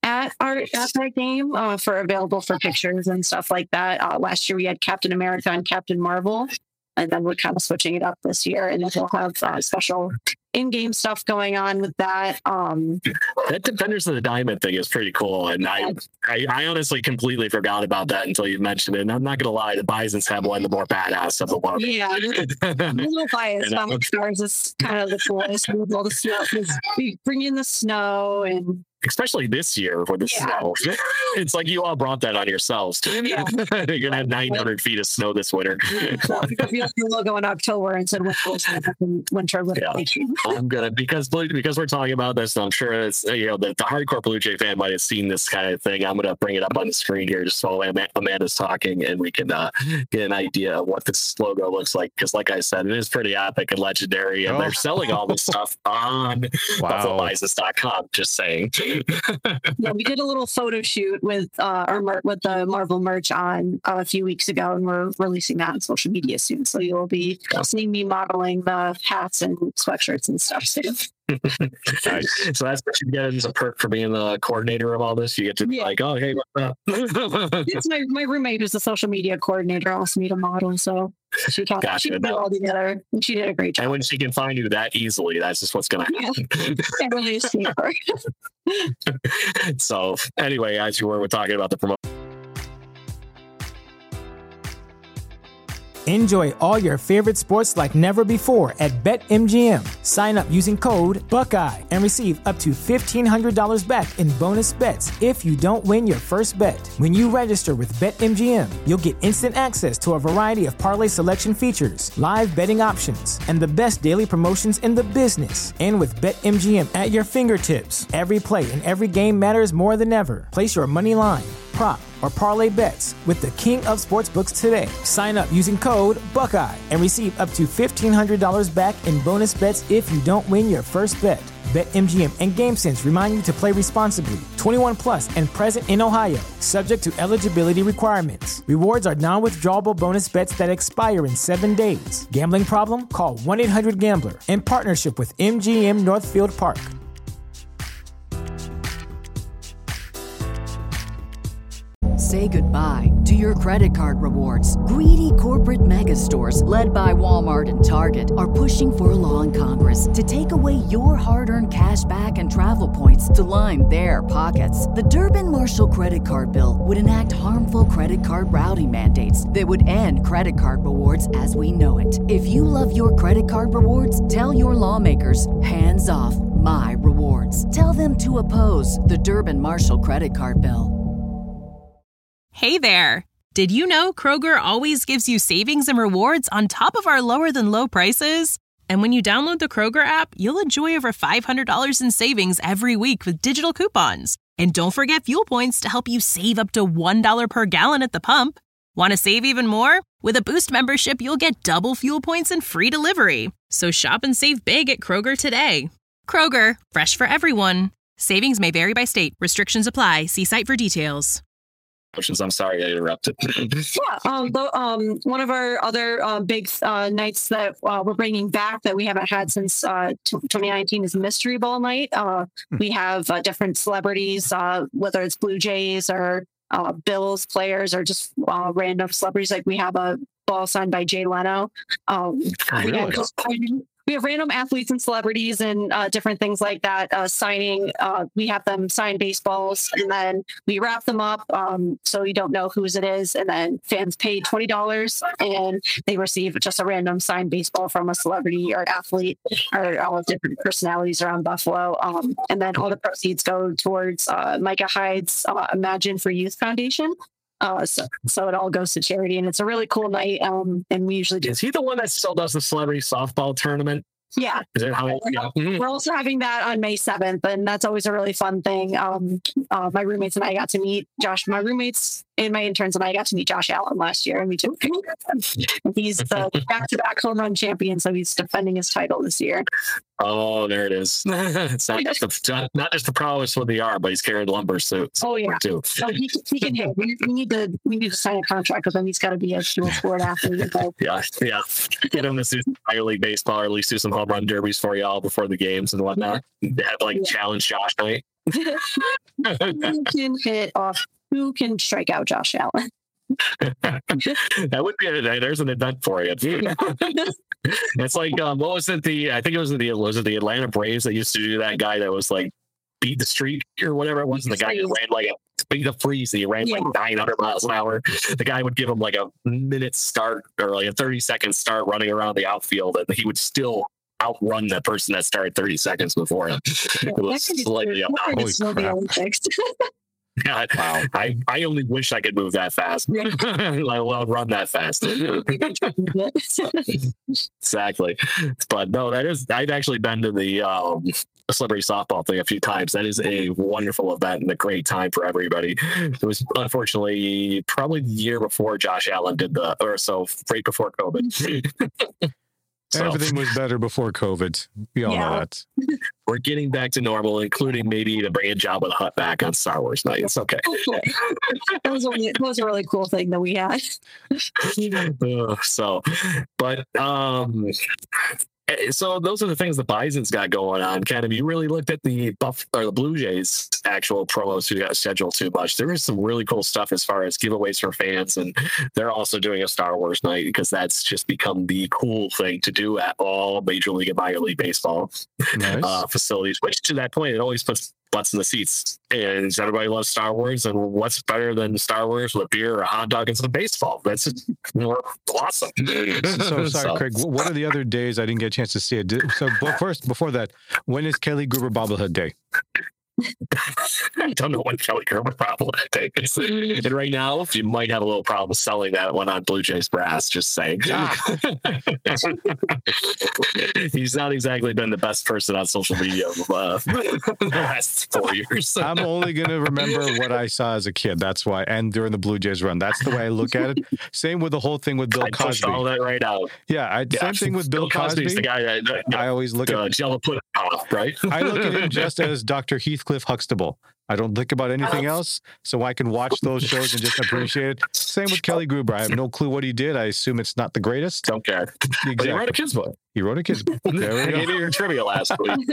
at that game available for pictures and stuff like that. Last year we had Captain America and Captain Marvel, and then we're kind of switching it up this year, and then we'll have special in-game stuff going on with that. That Defenders of the Diamond thing is pretty cool, and I honestly completely forgot about that until you mentioned it. And I'm not gonna lie, the Bisons have one of the more badass of the one. Yeah, I'm a little biased. Stars is kind of the coolest with all the snow. We bring in the snow, and especially this year with the snow. It's like you all brought that on yourselves. Yeah. You're gonna have 900 feet of snow this winter. The logo in October and said winter. I'm gonna because we're talking about this, and I'm sure it's the hardcore Blue Jay fan might have seen this kind of thing. I'm gonna bring it up on the screen here just so Amanda's talking, and we can get an idea of what this logo looks like. Because, like I said, it is pretty epic and legendary, and they're selling all this stuff on BuffaloBisons.com. Just saying. Yeah, we did a little photo shoot with the Marvel merch on a few weeks ago, and we're releasing that on social media soon. So you'll be seeing me modeling the hats and sweatshirts and stuff soon. Nice. So that's what you get as a perk for being the coordinator of all this. You get to be like, oh, hey, what's up? It's my roommate who's the social media coordinator, asked me to model, so she put it all together, and she did a great job. And when she can find you that easily, that's just what's going to happen. I really see her. So anyway, as you were talking about the promotion. Enjoy all your favorite sports like never before at BetMGM. Sign up using code Buckeye and receive up to $1,500 back in bonus bets if you don't win your first bet. When you register with BetMGM, you'll get instant access to a variety of parlay selection features, live betting options, and the best daily promotions in the business. And with BetMGM at your fingertips, every play and every game matters more than ever. Place your money line, prop, or parlay bets with the king of sportsbooks today. Sign up using code Buckeye and receive up to $1,500 back in bonus bets if you don't win your first bet. BetMGM and GameSense remind you to play responsibly. 21 plus and present in Ohio, subject to eligibility requirements. Rewards are non-withdrawable bonus bets that expire in 7 days. Gambling problem? Call 1-800-GAMBLER in partnership with MGM Northfield Park. Say goodbye to your credit card rewards. Greedy corporate mega stores, led by Walmart and Target, are pushing for a law in Congress to take away your hard-earned cash back and travel points to line their pockets. The Durbin-Marshall credit card bill would enact harmful credit card routing mandates that would end credit card rewards as we know it. If you love your credit card rewards, tell your lawmakers, hands off my rewards. Tell them to oppose the Durbin-Marshall credit card bill. Hey there! Did you know Kroger always gives you savings and rewards on top of our lower-than-low prices? And when you download the Kroger app, you'll enjoy over $500 in savings every week with digital coupons. And don't forget fuel points to help you save up to $1 per gallon at the pump. Want to save even more? With a Boost membership, you'll get double fuel points and free delivery. So shop and save big at Kroger today. Kroger, fresh for everyone. Savings may vary by state. Restrictions apply. See site for details. I'm sorry I interrupted. One of our other big nights that we're bringing back that we haven't had since 2019 is Mystery Ball Night. We have different celebrities, whether it's Blue Jays or Bills players or just random celebrities. Like we have a ball signed by Jay Leno. We have random athletes and celebrities and different things like that signing. We have them sign baseballs, and then we wrap them up so you don't know whose it is. And then fans pay $20 and they receive just a random signed baseball from a celebrity or athlete or all of different personalities around Buffalo. And then all the proceeds go towards Micah Hyde's Imagine for Youth Foundation. So it all goes to charity, and it's a really cool night. And we usually do. Is he the one that still does the celebrity softball tournament? Yeah. Is it how? We're also having that on May 7th, and that's always a really fun thing. My roommates and I got to meet Josh. My roommate's and my interns and I got to meet Josh Allen last year, and we took he's the back-to-back home run champion, so he's defending his title this year. Oh, there it is. It's not just the prowess with the arm, but he's carrying lumber suits. Oh yeah, too. So he can hit. We need to sign a contract with him. He's got to be a dual sport athlete. Yeah. Get him to do some minor league baseball, or at least do some home run derbies for y'all before the games and whatnot. Have challenge Josh night. Who can hit off? Who can strike out Josh Allen? That would be there's an event for you. It's like what was it? I think it was the Atlanta Braves that used to do that guy that was like beat the streak or whatever it was. And the guy who ran like beat the freeze. He ran like 900 miles an hour. The guy would give him like a minute start or like a 30-second start running around the outfield, and he would still outrun the person that started 30 seconds before him. It was slightly up. Holy crap. God, wow. I only wish I could move that fast. Let alone run that fast. Exactly. But no, I've actually been to the celebrity softball thing a few times. That is a wonderful event and a great time for everybody. It was unfortunately probably the year before Josh Allen did right before COVID. So, everything was better before COVID. We all know that. We're getting back to normal, including maybe to bring Jabba the Hutt back on Star Wars night. It's okay. That was a really cool thing that we had. So those are the things the Bison's got going on. Ken, have you really looked at the Blue Jays actual promos who got scheduled too much? There is some really cool stuff as far as giveaways for fans, and they're also doing a Star Wars night because that's just become the cool thing to do at all Major League and Minor League Baseball facilities, which to that point, it always puts butts in the seats. And everybody loves Star Wars, and what's better than Star Wars with a beer or a hot dog and some baseball? That's awesome. So sorry, Craig, what are the other days? I didn't get a chance to see it. So before that, when is Kelly Gruber Bobblehead Day? I don't know when Kelly Gruber bobblehead day is. And right now, you might have a little problem selling that one on Blue Jays Brass, just saying. He's not exactly been the best person on social media the last 4 years. I'm only going to remember what I saw as a kid. That's why. And during the Blue Jays run. That's the way I look at it. Same with the whole thing with Bill Cosby. All that right out. Yeah. Same thing with Bill Cosby. Cosby's the guy that I always look at Jello pudding off, right? I look at him just as Dr. Heathcliff Huxtable. I don't think about anything else, so I can watch those shows and just appreciate it. Same with Kelly Gruber. I have no clue what he did. I assume it's not the greatest. Don't care. Exactly. But he wrote a kid's book. He wrote a kid's book. There we go. I gave you your trivia last week.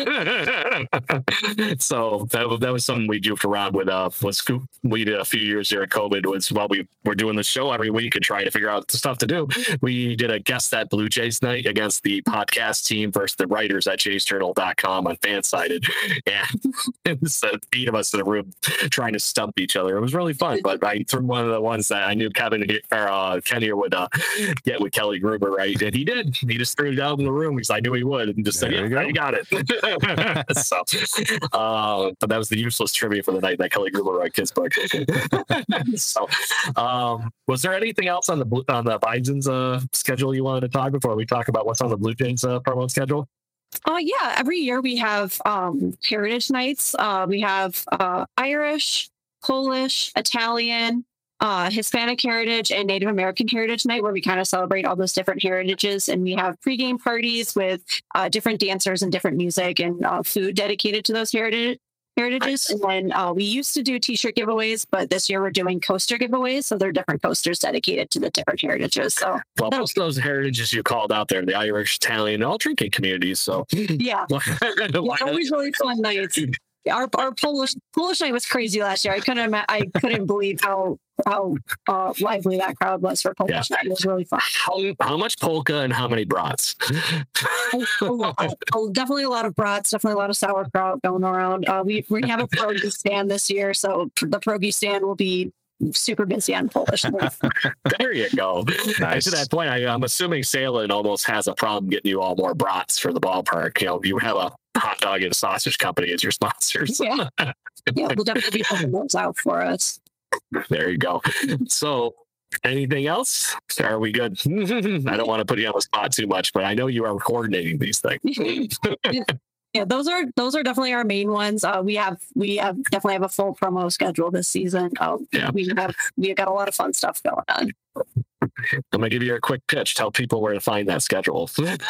So that was something we joked around with. We did a few years here at COVID. Was while we were doing the show every week and trying to figure out the stuff to do. We did a guest at Blue Jays night against the podcast team versus the writers at jaysjournal.com on Fansided, and it was 8 of us in the room trying to stump each other. It was really fun. But I threw one of the ones that I knew Ken here would get with Kelly Gruber, right? And he did. He just threw it out in the room because I knew he would, and just said, "Yeah, you got it." So, but that was the useless trivia for the night. That Kelly Gruber wrote kids book. So, was there anything else on the Bison's schedule you wanted to talk before we talk about what's on the Blue Jays promo schedule? Yeah, every year we have heritage nights. We have Irish, Polish, Italian, Hispanic Heritage, and Native American Heritage Night, where we kind of celebrate all those different heritages. And we have pregame parties with different dancers and different music and food dedicated to those heritages. And then we used to do T-shirt giveaways, but this year we're doing coaster giveaways. So they're different coasters dedicated to the different heritages. So most of those heritages you called out there, the Irish, Italian, all drinking communities. So yeah, always really fun nights. Our Polish night was crazy last year. I couldn't believe how lively that crowd was for Polish night. It was really fun. How much polka and how many brats? Definitely a lot of brats. Definitely a lot of sauerkraut going around. We have a pierogi stand this year, so the pierogi stand will be super busy on Polish night. There you go. Nice. To that point, I'm assuming Salem almost has a problem getting you all more brats for the ballpark. You have a hot dog and sausage company as your sponsors. Yeah, we'll definitely be putting those out for us. There you go. So, anything else? Are we good? I don't want to put you on the spot too much, but I know you are coordinating these things. Yeah, those are definitely our main ones. We definitely have a full promo schedule this season. We've got a lot of fun stuff going on. I'm gonna give you a quick pitch. Tell people where to find that schedule.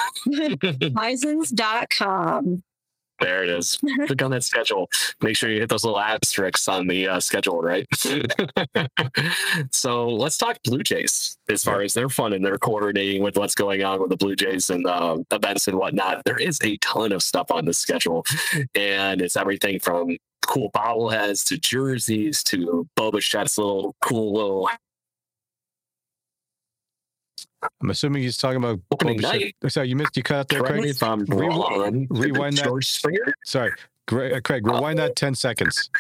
Bisons.com. There it is. Click on that schedule. Make sure you hit those little asterisks on the schedule, right? So let's talk Blue Jays as far as their fun and their coordinating with what's going on with the Blue Jays and events and whatnot. There is a ton of stuff on the schedule, and it's everything from cool bobbleheads to jerseys to Bo Bichette's cool little. I'm assuming he's talking about opening night. Sorry, you cut out there, Craig. If I'm wrong. Rewind that. George Springer. Sorry, Craig. Rewind that 10 seconds.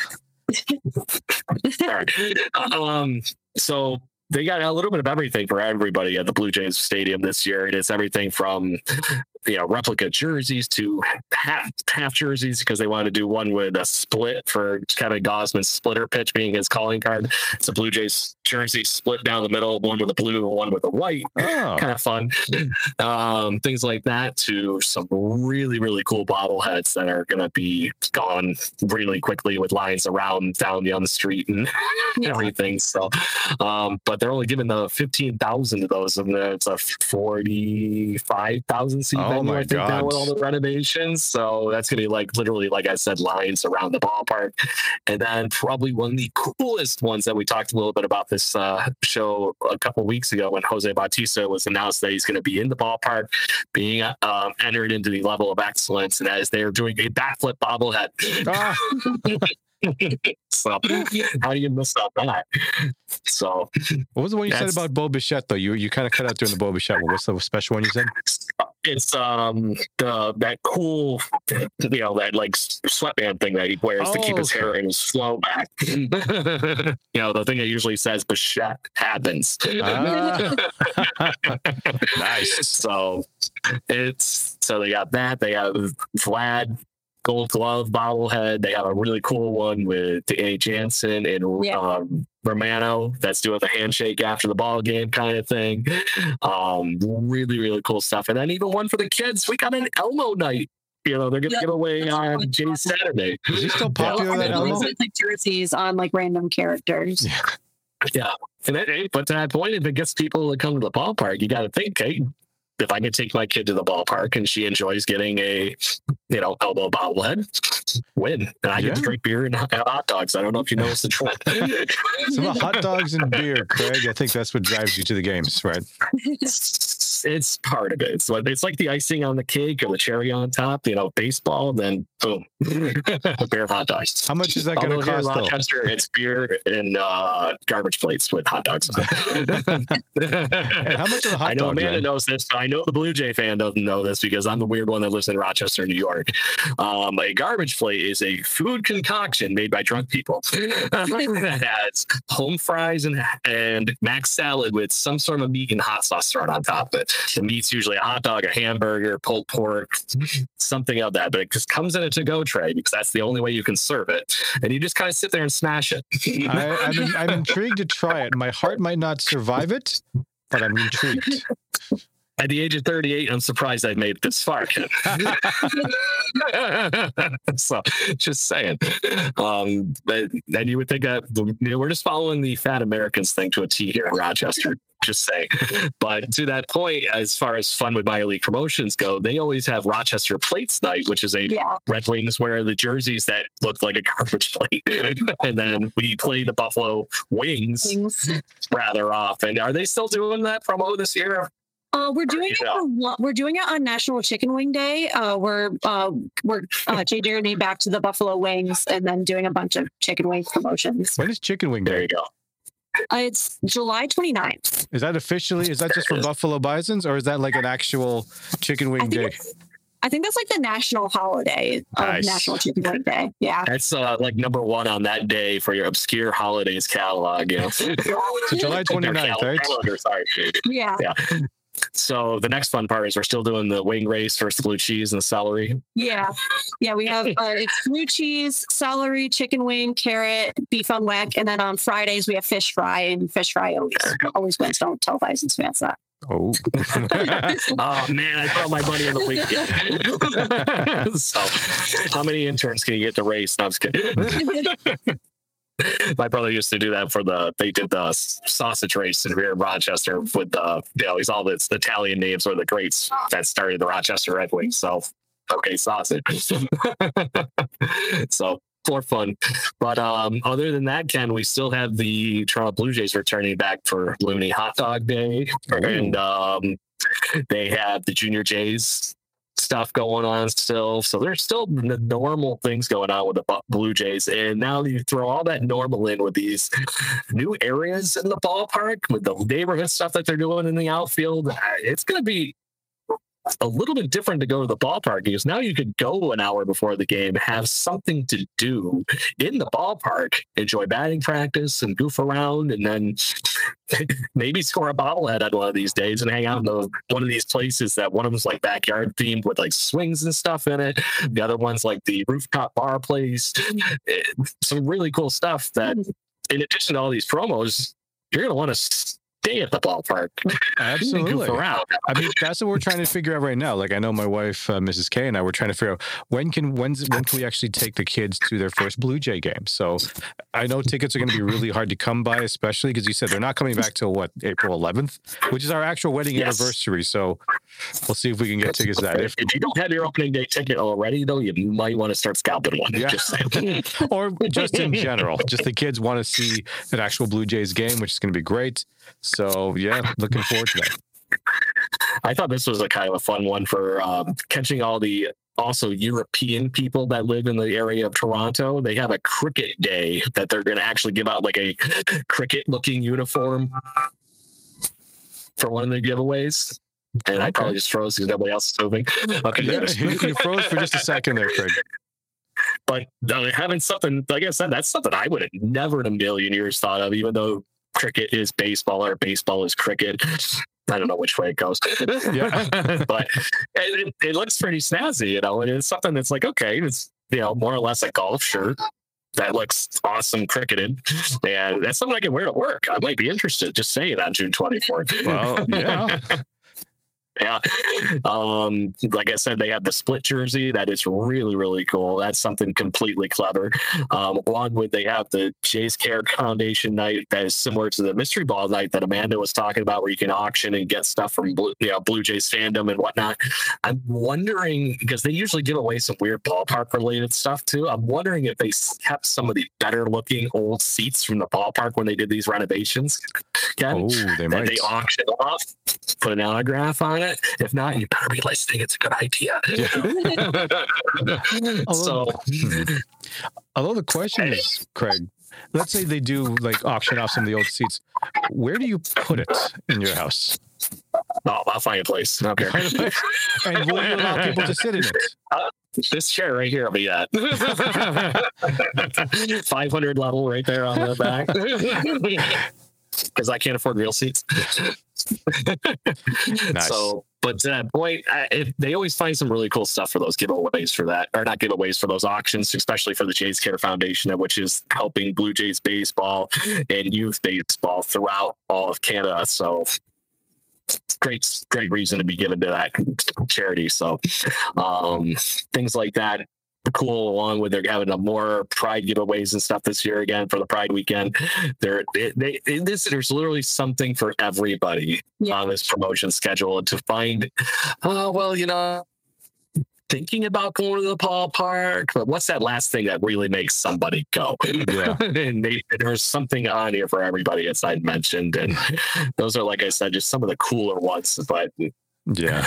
All right. So they got a little bit of everything for everybody at the Blue Jays Stadium this year. And it's everything from replica jerseys to half jerseys, because they wanted to do one with a split for Kevin Gausman's splitter pitch being his calling card. It's a Blue Jays jersey split down the middle, one with a blue and one with a white. Kind of fun. Things like that, to some really, really cool bobbleheads that are going to be gone really quickly with lines down the street and everything. So, but they're only giving the 15,000 of those, and it's a 45,000 seat venue, I think, now with all the renovations. So that's gonna be literally, like I said, lines around the ballpark. And then probably one of the coolest ones that we talked a little bit about this show a couple weeks ago, when Jose Bautista was announced that he's going to be in the ballpark, being entered into the level of excellence, and as they're doing a backflip bobblehead. So how do you miss out that? So what was the one you said about Bo Bichette, though? You kind of cut out during the Bo Bichette. What's the special one you said? It's that cool, that sweatband thing that he wears to keep his hair in his flow back. The thing that usually says Bichette happens. Nice. So they got that. They have Vlad Gold Glove bobblehead. They have a really cool one with Danny Jansen and Romano that's doing the handshake after the ball game kind of thing. Really, really cool stuff. And then even one for the kids. We got an Elmo night. They're going to give away on Jay's Saturday. Is he still popular, that Elmo? Jerseys on random characters. Yeah. But to that point, if it gets people to come to the ballpark, you got to think, hey, if I can take my kid to the ballpark and she enjoys getting a, elbow bobblehead, win. And I get to drink beer and hot dogs. I don't know if you noticed the trend. So about hot dogs and beer, Craig, I think that's what drives you to the games, right? It's part of it. It's like the icing on the cake or the cherry on top, baseball, then boom, beer and hot dogs. How much is that going to cost, in Rochester, it's beer and garbage plates with hot dogs on it. And how much of the hot I know dogs, Amanda knows this, but I know the Blue Jay fan doesn't know this because I'm the weird one that lives in Rochester, New York. A garbage plate is a food concoction made by drunk people that has home fries and mac salad with some sort of meat and hot sauce thrown on top of it. The meat's usually a hot dog, a hamburger, pulled pork, something of that, but it just comes in a to-go tray because that's the only way you can serve it. And you just kind of sit there and smash it. I'm intrigued to try it. My heart might not survive it, but I'm intrigued. At the age of 38, I'm surprised I've made it this far. So, just saying. But then you would think that we're just following the fat Americans thing to a T here in Rochester. Just saying. But to that point, as far as fun with minor league promotions go, they always have Rochester Plates Night, which is a Red Wings wear the jerseys that look like a garbage plate. And then we play the Buffalo Wings rather often. Are they still doing that promo this year? We're doing it on National Chicken Wing Day. We're Jay Journey back to the Buffalo Wings and then doing a bunch of chicken wing promotions. When is Chicken Wing Day? There you go. It's July 29th. Is that just for Buffalo Bisons, or is that like an actual Chicken Wing Day? I think that's like the national holiday of National Chicken Wing Day. Yeah. That's like number one on that day for your obscure holidays catalog. So July 29th, right? Sorry. Yeah. So the next fun part is we're still doing the wing race versus the blue cheese and the celery. Yeah. We have it's blue cheese, celery, chicken wing, carrot, beef on weck, and then on Fridays we have fish fry, and fish fry always wins. Don't tell Bison's fans that. Oh. Oh man, I thought my money on the weekend. So how many interns can you get to race? No, I'm just kidding. My brother used to do that they did the sausage race in here in Rochester with he's all the Italian names or the greats that started the Rochester Red Wings. So, okay, sausage. So, for fun. But other than that, Ken, we still have the Toronto Blue Jays returning back for Looney Hot Dog Day. And they have the Junior Jays stuff going on still. So there's still the normal things going on with the Blue Jays. And now you throw all that normal in with these new areas in the ballpark, with the neighborhood stuff that they're doing in the outfield. It's going to be a little bit different to go to the ballpark, because now you could go an hour before the game, have something to do in the ballpark, enjoy batting practice and goof around, and then maybe score a bobblehead on one of these days and hang out in one of these places that one of them's like backyard themed with like swings and stuff in it. The other one's like the rooftop bar place. Some really cool stuff that, in addition to all these promos, you're going to want to stay at the ballpark. Absolutely. Goof around. I mean, that's what we're trying to figure out right now. Like, I know my wife, Mrs. K, and I were trying to figure out when can we actually take the kids to their first Blue Jay game. So I know tickets are going to be really hard to come by, especially because you said they're not coming back till April 11th, which is our actual wedding anniversary. So we'll see if we can get tickets to that. If you don't have your opening day ticket already, though, you might want to start scalping one. Yeah. Or just in general, just the kids want to see an actual Blue Jays game, which is going to be great. So, yeah, looking forward to that. I thought this was a kind of a fun one for catching all the also European people that live in the area of Toronto. They have a cricket day that they're going to actually give out like a cricket-looking uniform for one of the giveaways. And I probably just froze because nobody else is moving. Okay. Yeah, you froze for just a second there, Craig. But having something, like I said, that's something I would have never in a million years thought of, even though cricket is baseball or baseball is cricket. I don't know which way it goes. Yeah. But it looks pretty snazzy, you know, and it's something that's like, okay, it's, you know, more or less a golf shirt that looks awesome cricketed. And that's something I can wear to work. I might be interested, just saying, on June 24th. Well, yeah. Yeah. Like I said, they have the split jersey. That is really, really cool. That's something completely clever. Along with, they have the Jays Care Foundation night that is similar to the Mystery Ball night that Amanda was talking about, where you can auction and get stuff from Blue Jays fandom and whatnot. I'm wondering, because they usually give away some weird ballpark related stuff too. I'm wondering if they kept some of the better looking old seats from the ballpark when they did these renovations. Again, they might. They auctioned off, put an autograph on it. If not, you better be listening. It's a good idea. Yeah. Although the question is, Craig, let's say they do like auction off some of the old seats. Where do you put it in your house? Oh, I'll find a place. Okay. And will you allow people to sit in it? This chair right here will be at 500 level right there on the back. Because I can't afford real seats. Nice. So, but to that point, they always find some really cool stuff for those giveaways for that, or not giveaways, for those auctions, especially for the Jays Care Foundation, which is helping Blue Jays baseball and youth baseball throughout all of Canada. So great reason to be given to that charity. So things like that. Cool, along with they're having more Pride giveaways and stuff this year again for the Pride weekend. There's literally something for everybody on this promotion schedule. And to find, thinking about going to the ballpark, but what's that last thing that really makes somebody go? Yeah. And there's something on here for everybody, as I mentioned, and those are, like I said, just some of the cooler ones. But yeah,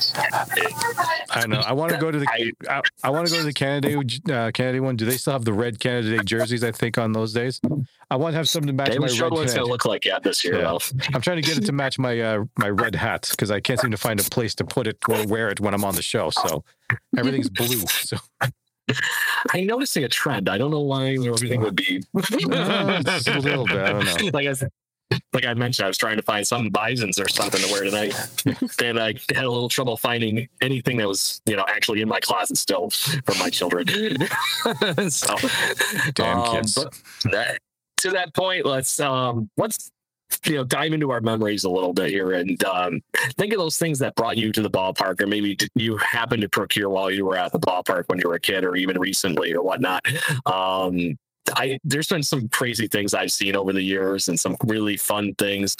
I know. I want to go to the I want to go to the Canada one. Do they still have the red Canada Day jerseys? I think on those days, I want to have something to match my red hat. What's going to look like this year. Yeah. I'm trying to get it to match my my red hat because I can't seem to find a place to put it or wear it when I'm on the show. So everything's blue. So I'm noticing a trend. I don't know why everything would be just a little bit. I don't know. Like I said, like I mentioned, I was trying to find some bisons or something to wear tonight, and I had a little trouble finding anything that was, actually in my closet still for my children. So, damn kids. To that point, let's dive into our memories a little bit here and think of those things that brought you to the ballpark, or maybe you happened to procure while you were at the ballpark when you were a kid, or even recently or whatnot. There's been some crazy things I've seen over the years and some really fun things.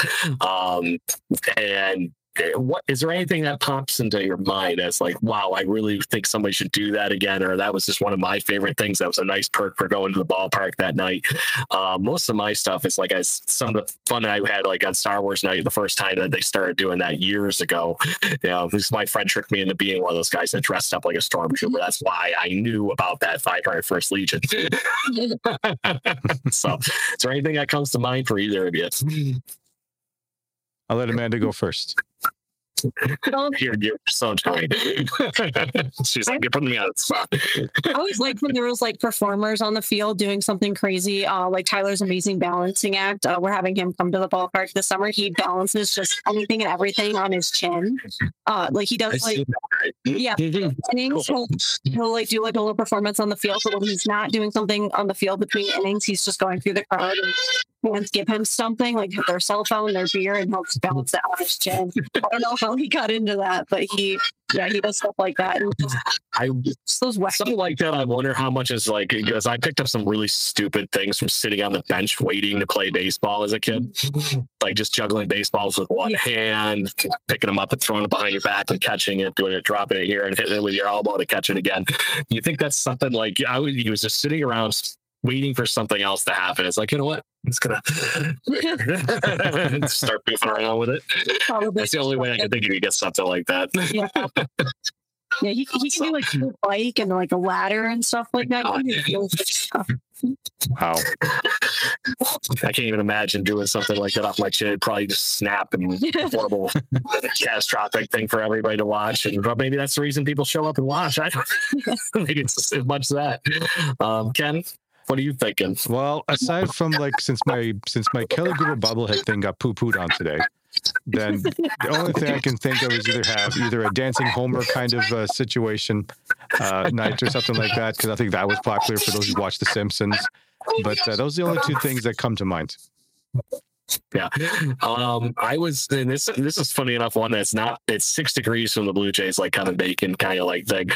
And what is there anything that pops into your mind as like, wow, I really think somebody should do that again, or that was just one of my favorite things that was a nice perk for going to the ballpark that night? Most of my stuff is like some of the fun I had like on Star Wars night, the first time that they started doing that years ago. My friend tricked me into being one of those guys that dressed up like a stormtrooper. That's why I knew about that 501st Legion. So is there anything that comes to mind for either of you? I'll let Amanda go first. You're so kind. She's like, you're putting me on the spot. I always like when there was like performers on the field doing something crazy, like Tyler's Amazing Balancing Act. We're having him come to the ballpark this summer. He balances just anything and everything on his chin. Like he does like, yeah, innings. He'll like do like a little performance on the field. But when he's not doing something on the field between innings, he's just going through the crowd and fans give him something like their cell phone, their beer, and he'll just balance it on his chin. I don't know how he got into that, but he does stuff like that. And just those something like that. I wonder how much is like, because I picked up some really stupid things from sitting on the bench waiting to play baseball as a kid, like just juggling baseballs with one hand, picking them up and throwing it behind your back and catching it, doing it, dropping it here and hitting it with your elbow to catch it again. You think that's something like he was just sitting around waiting for something else to happen? It's like, you know what? It's gonna start goofing around with it. Probably. That's the only way I can think of to get something like that. Yeah. Yeah, he can do like a bike and like a ladder and stuff like that. Wow. I can't even imagine doing something like that off my chin. It'd probably just snap and horrible, catastrophic thing for everybody to watch. And maybe that's the reason people show up and watch. I don't maybe it's as much as that. Ken, what are you thinking? Well, aside from like since my Kelly Grubauer bobblehead thing got poo-pooed on today, then the only thing I can think of is either a dancing Homer kind of situation night or something like that, because I think that was popular for those who watch The Simpsons. But those are the only two things that come to mind. Yeah. I was, and this is funny enough, one that's not, it's 6 degrees from the Blue Jays, like Kevin Bacon kind of like thing.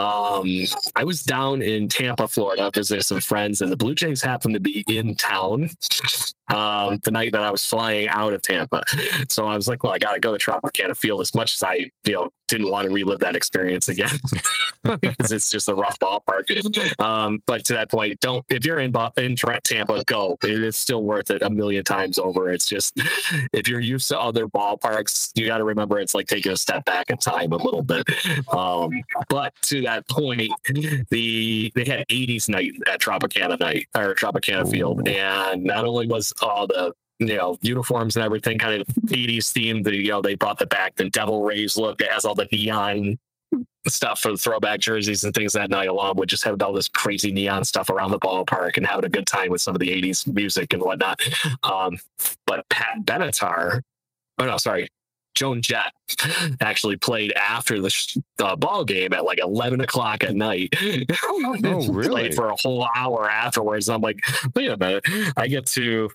I was down in Tampa, Florida, visiting some friends, and the Blue Jays happened to be in town the night that I was flying out of Tampa. So I was like, well, I got to go to Tropicana Field, as much as I, didn't want to relive that experience again because it's just a rough ballpark. But to that point, if you're in Tampa, go. It's still worth it a million times over. It's just, if you're used to other ballparks, you got to remember it's like taking a step back in time a little bit. But to that point, they had 80s night at Tropicana Field, and not only was all the uniforms and everything kind of 80s themed, they brought the Devil Rays look. It has all the neon stuff for the throwback jerseys and things that night, along with just having all this crazy neon stuff around the ballpark and having a good time with some of the 80s music and whatnot. But Pat Benatar, Joan Jett actually played after the ball game at like 11 o'clock at night. Oh, really? Played for a whole hour afterwards. I'm like, wait a minute. I get to,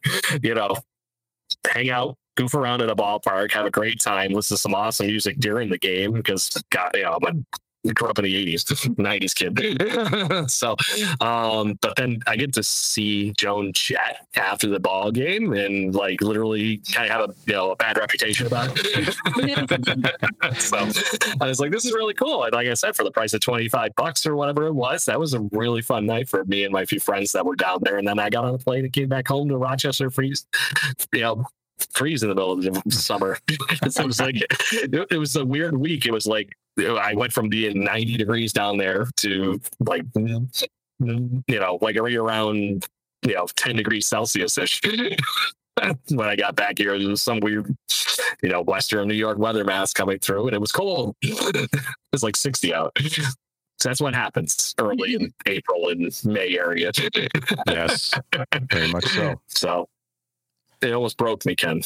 hang out, goof around at a ballpark, have a great time, listen to some awesome music during the game because, God, I grew up in the 80s, 90s kid. So, but then I get to see Joan Jett after the ball game and like literally kind of have a bad reputation about it. So I was like, this is really cool. And like I said, for the price of $25 or whatever it was, that was a really fun night for me and my few friends that were down there. And then I got on a plane and came back home to Rochester, freeze in the middle of the summer. So it was like, it was a weird week. It was like, I went from being 90 degrees down there to like, like right around, 10 degrees Celsius-ish. When I got back here, there was some weird, Western New York weather mass coming through, and it was cold. It was like 60 out. So that's what happens early in April and May area. Yes, very much so. So It almost broke me, Ken.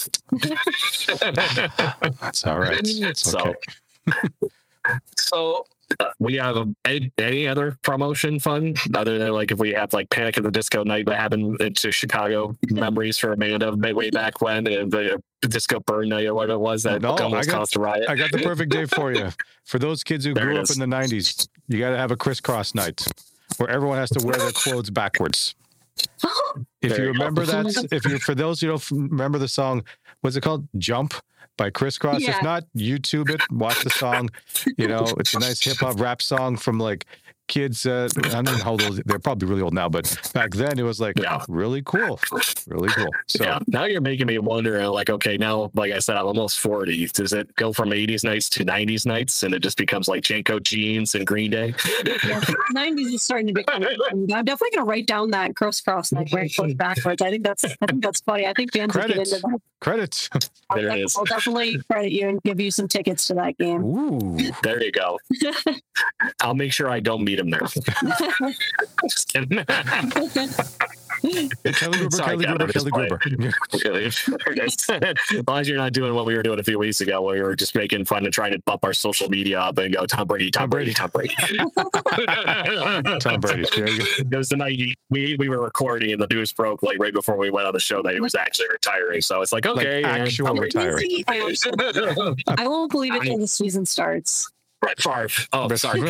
That's all right. It's okay. So we have any other promotion fun other than like if we have like Panic at the Disco night that happened into Chicago memories for Amanda way back when, and the Disco Burn night or whatever it was that almost caused a riot. I got the perfect day for you. For those kids who grew up in the 90s, you got to have a crisscross night where everyone has to wear their clothes backwards. If you remember that, for those who don't remember the song, what's it called? Jump by Crisscross. Yeah. If not, YouTube it, watch the song. It's a nice hip hop rap song from like kids. I don't know how old they're probably really old now, but back then it was like really cool. Really cool. So now you're making me wonder, like, okay, now, like I said, I'm almost 40. Does it go from 80s nights to 90s nights and it just becomes like Janko Jeans and Green Day? 90s is starting to be. I'm definitely going to write down that crisscross like right foot backwards. I think that's funny. I think fans will get into that. Credits. There it is. I'll definitely credit you and give you some tickets to that game. Ooh. There you go. I'll make sure I don't meet him there. Just kidding. Kelly Gruber. As long as you're not doing what we were doing a few weeks ago, where we were just making fun and trying to bump our social media up and go Tom Brady. Tom Brady. It was the night we were recording and the news broke like right before we went on the show that he was actually retiring. So it's like, okay, like actual retiring. I won't believe it until the season starts. Brett Favre. Oh, sorry.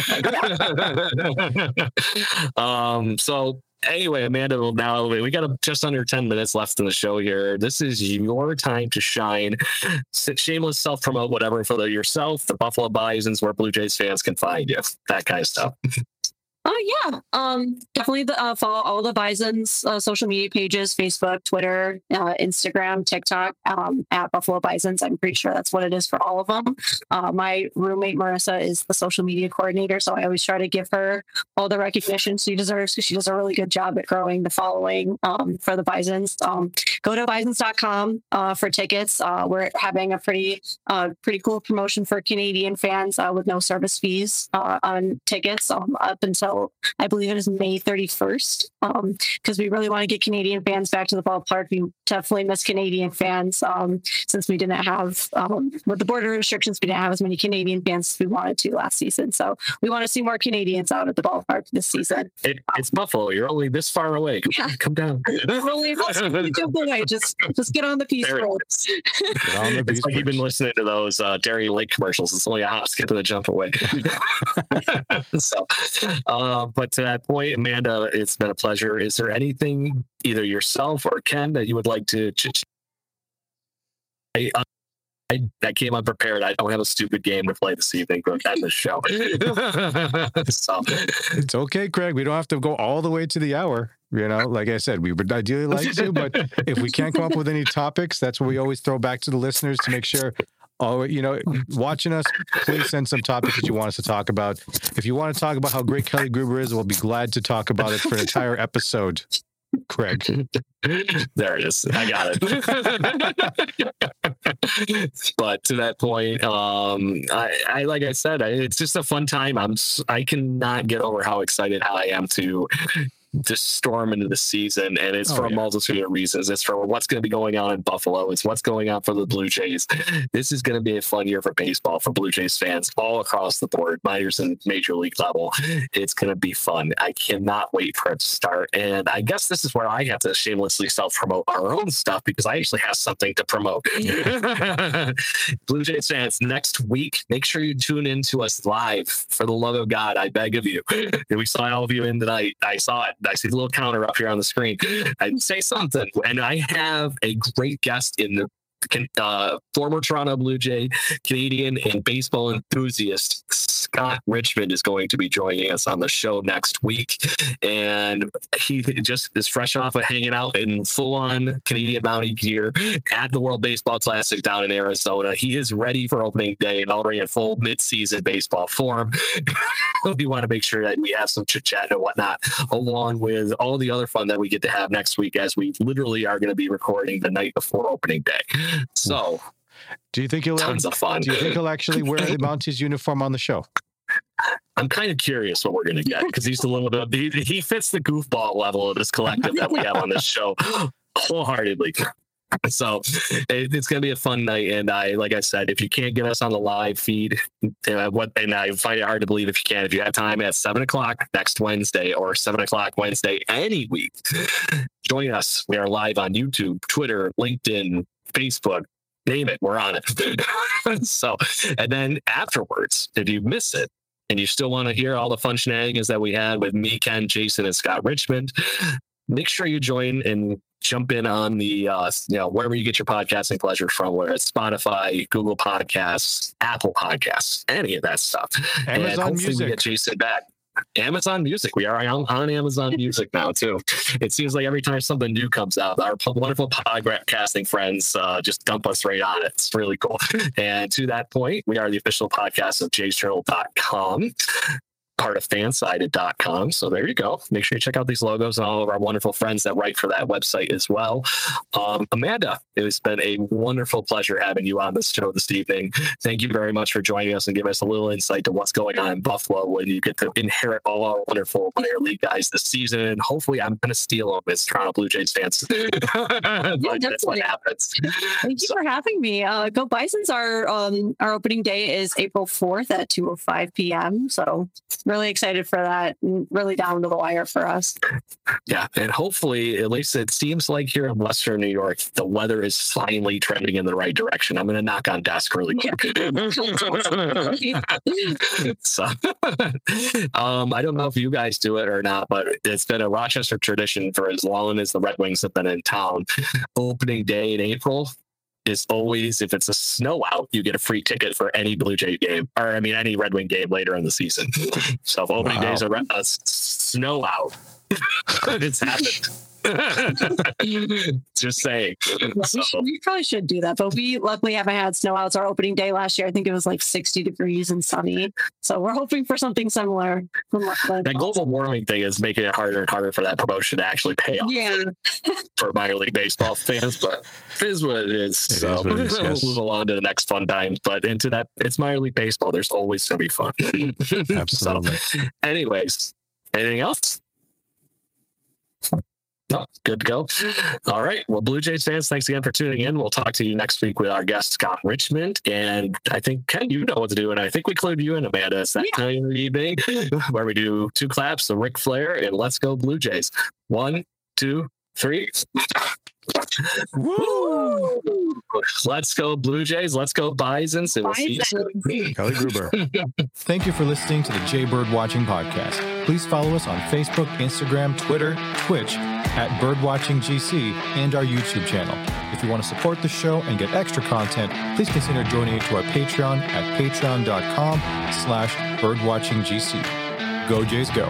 So anyway, Amanda, now we got just under 10 minutes left in the show here. This is your time to shine. Shameless self-promote, whatever, for yourself, the Buffalo Bisons, where Blue Jays fans can find you, that kind of stuff. Definitely follow all the Bison's social media pages: Facebook, Twitter, Instagram, TikTok, at Buffalo Bisons. I'm pretty sure that's what it is for all of them. My roommate Marissa is the social media coordinator, so I always try to give her all the recognition she deserves because she does a really good job at growing the following for the Bisons. Go to bisons.com for tickets. We're having a pretty cool promotion for Canadian fans with no service fees on tickets up until I believe it is May 31st, because we really want to get Canadian fans back to the ballpark. We definitely miss Canadian fans since we didn't have, with the border restrictions, we didn't have as many Canadian fans as we wanted to last season. So we want to see more Canadians out at the ballpark this season. It's Buffalo. You're only this far away. Come down. Just get on the Peace Roads. It's like you've been listening to those Dairy Lake commercials. It's only a hop, skip, and a jump away. But to that point, Amanda, it's been a pleasure. Is there anything, either yourself or Ken, that you would like to? I came unprepared. I don't have a stupid game to play this evening, but end the show. So. It's okay, Craig. We don't have to go all the way to the hour. Like I said, we would ideally like to, but if we can't come up with any topics, that's what we always throw back to the listeners to make sure. Watching us, please send some topics that you want us to talk about. If you want to talk about how great Kelly Gruber is, we'll be glad to talk about it for an entire episode. Craig. There it is. I got it. But to that point, I like I said, it's just a fun time. I cannot get over how excited I am to storm into the season, and it's for a multitude of reasons. It's for what's going to be going on in Buffalo. It's what's going on for the Blue Jays. This is going to be a fun year for baseball for Blue Jays fans all across the board, minors and major league level. It's going to be fun. I cannot wait for it to start. And I guess this is where I have to shamelessly self-promote our own stuff, because I actually have something to promote. Blue Jays fans, next week, make sure you tune in to us live. For the love of God, I beg of you. We saw all of you in tonight. I saw it. I see the little counter up here on the screen. I'd say something. And I have a great guest in the former Toronto Blue Jay, Canadian and baseball enthusiast Scott Richmond is going to be joining us on the show next week. And he just is fresh off of hanging out in full-on Canadian Mountie gear at the World Baseball Classic down in Arizona. He is ready for opening day and already in full mid-season baseball form. We want to make sure that we have some chit-chat and whatnot, along with all the other fun that we get to have next week, as we literally are going to be recording the night before opening day. So, do you think tons of fun. Do you think he'll actually wear the Mounties uniform on the show? I'm kind of curious what we're going to get, because he's a little bit. He fits the goofball level of this collective that we have on this show wholeheartedly. So it's going to be a fun night. And like I said, if you can't get us on the live feed, and I find it hard to believe if you can, if you have time at 7:00 next Wednesday or 7:00 Wednesday any week, join us. We are live on YouTube, Twitter, LinkedIn, Facebook, name it. We're on it. So, and then afterwards, if you miss it and you still want to hear all the fun shenanigans that we had with me, Ken, Jason, and Scott Richmond, make sure you join and jump in on the, wherever you get your podcasting pleasure from, whether it's Spotify, Google Podcasts, Apple Podcasts, any of that stuff. Amazon Music. We get Jason back. Amazon Music. We are on Amazon Music now too. It seems like every time something new comes out, our wonderful podcasting friends just dump us right on it. It's really cool. And to that point, we are the official podcast of jaysjournal.com. Part of fansided.com. So there you go. Make sure you check out these logos and all of our wonderful friends that write for that website as well. Amanda, it has been a wonderful pleasure having you on this show this evening. Thank you very much for joining us and giving us a little insight to what's going on in Buffalo when you get to inherit all our wonderful minor league guys this season. And hopefully I'm going to steal them as Toronto Blue Jays fans. That's what happens. Thank you for having me. Go Bisons, our opening day is April 4th at 2:05 p.m. So really excited for that. Really down to the wire for us. Yeah, and hopefully, at least it seems like here in Western New York, the weather is finally trending in the right direction. I'm going to knock on desk really quick. So, I don't know if you guys do it or not, but it's been a Rochester tradition for as long as the Red Wings have been in town. Opening day in April is always, if it's a snow out, you get a free ticket for any Blue Jay game, or any Red Wing game later in the season. So if opening days are snow out, it's happened. Just saying. We probably should do that, but we luckily haven't had snow outs. Our opening day last year, I think it was like 60 degrees and sunny. So we're hoping for something similar. That global warming thing is making it harder and harder for that promotion to actually pay off. Yeah. For minor league baseball fans, but it is what it is. We'll move on to the next fun times. But into that, it's minor league baseball. There's always going to be fun. Absolutely. So, anyways, anything else? No, good to go. All right. Well, Blue Jays fans, thanks again for tuning in. We'll talk to you next week with our guest, Scott Richmond. And I think, Ken, you know what to do. And I think we include you and Amanda. It's that time of the evening where we do 2 claps, the Ric Flair, and let's go Blue Jays. 1, 2, 3. Woo! Let's go Blue Jays. Let's go Bisons. And we'll see you soon. Kelly Gruber. Thank you for listening to the Jay Bird Watching Podcast. Please follow us on Facebook, Instagram, Twitter, Twitch at BirdwatchingGC and our YouTube channel. If you want to support the show and get extra content, please consider joining to our Patreon at patreon.com/birdwatchinggc. Go Jays, go.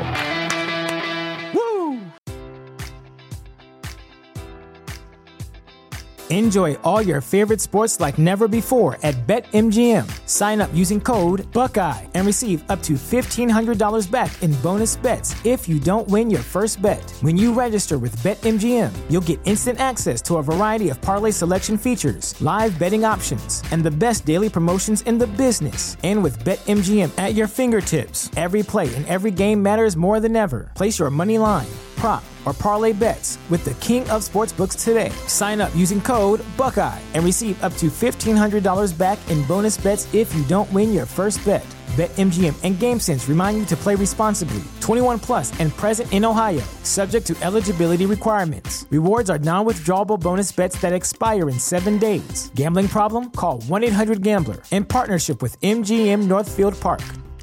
Enjoy all your favorite sports like never before at BetMGM. Sign up using code Buckeye and receive up to $1,500 back in bonus bets if you don't win your first bet. When you register with BetMGM, you'll get instant access to a variety of parlay selection features, live betting options, and the best daily promotions in the business. And with BetMGM at your fingertips, every play and every game matters more than ever. Place your money line, prop, or parlay bets with the king of sportsbooks today. Sign up using code Buckeye and receive up to $1,500 back in bonus bets if you don't win your first bet. BetMGM and GameSense remind you to play responsibly. 21 plus and present in Ohio, subject to eligibility requirements. Rewards are non-withdrawable bonus bets that expire in 7 days. Gambling problem? Call 1-800-GAMBLER in partnership with MGM Northfield Park.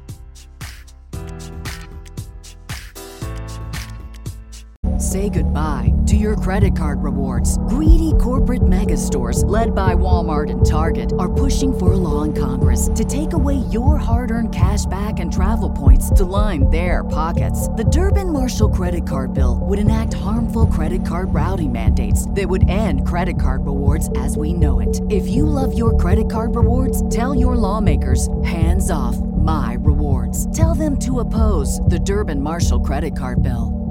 Say goodbye to your credit card rewards. Greedy corporate mega stores, led by Walmart and Target, are pushing for a law in Congress to take away your hard-earned cash back and travel points to line their pockets. The Durbin-Marshall credit card bill would enact harmful credit card routing mandates that would end credit card rewards as we know it. If you love your credit card rewards, tell your lawmakers, hands off my rewards. Tell them to oppose the Durbin-Marshall credit card bill.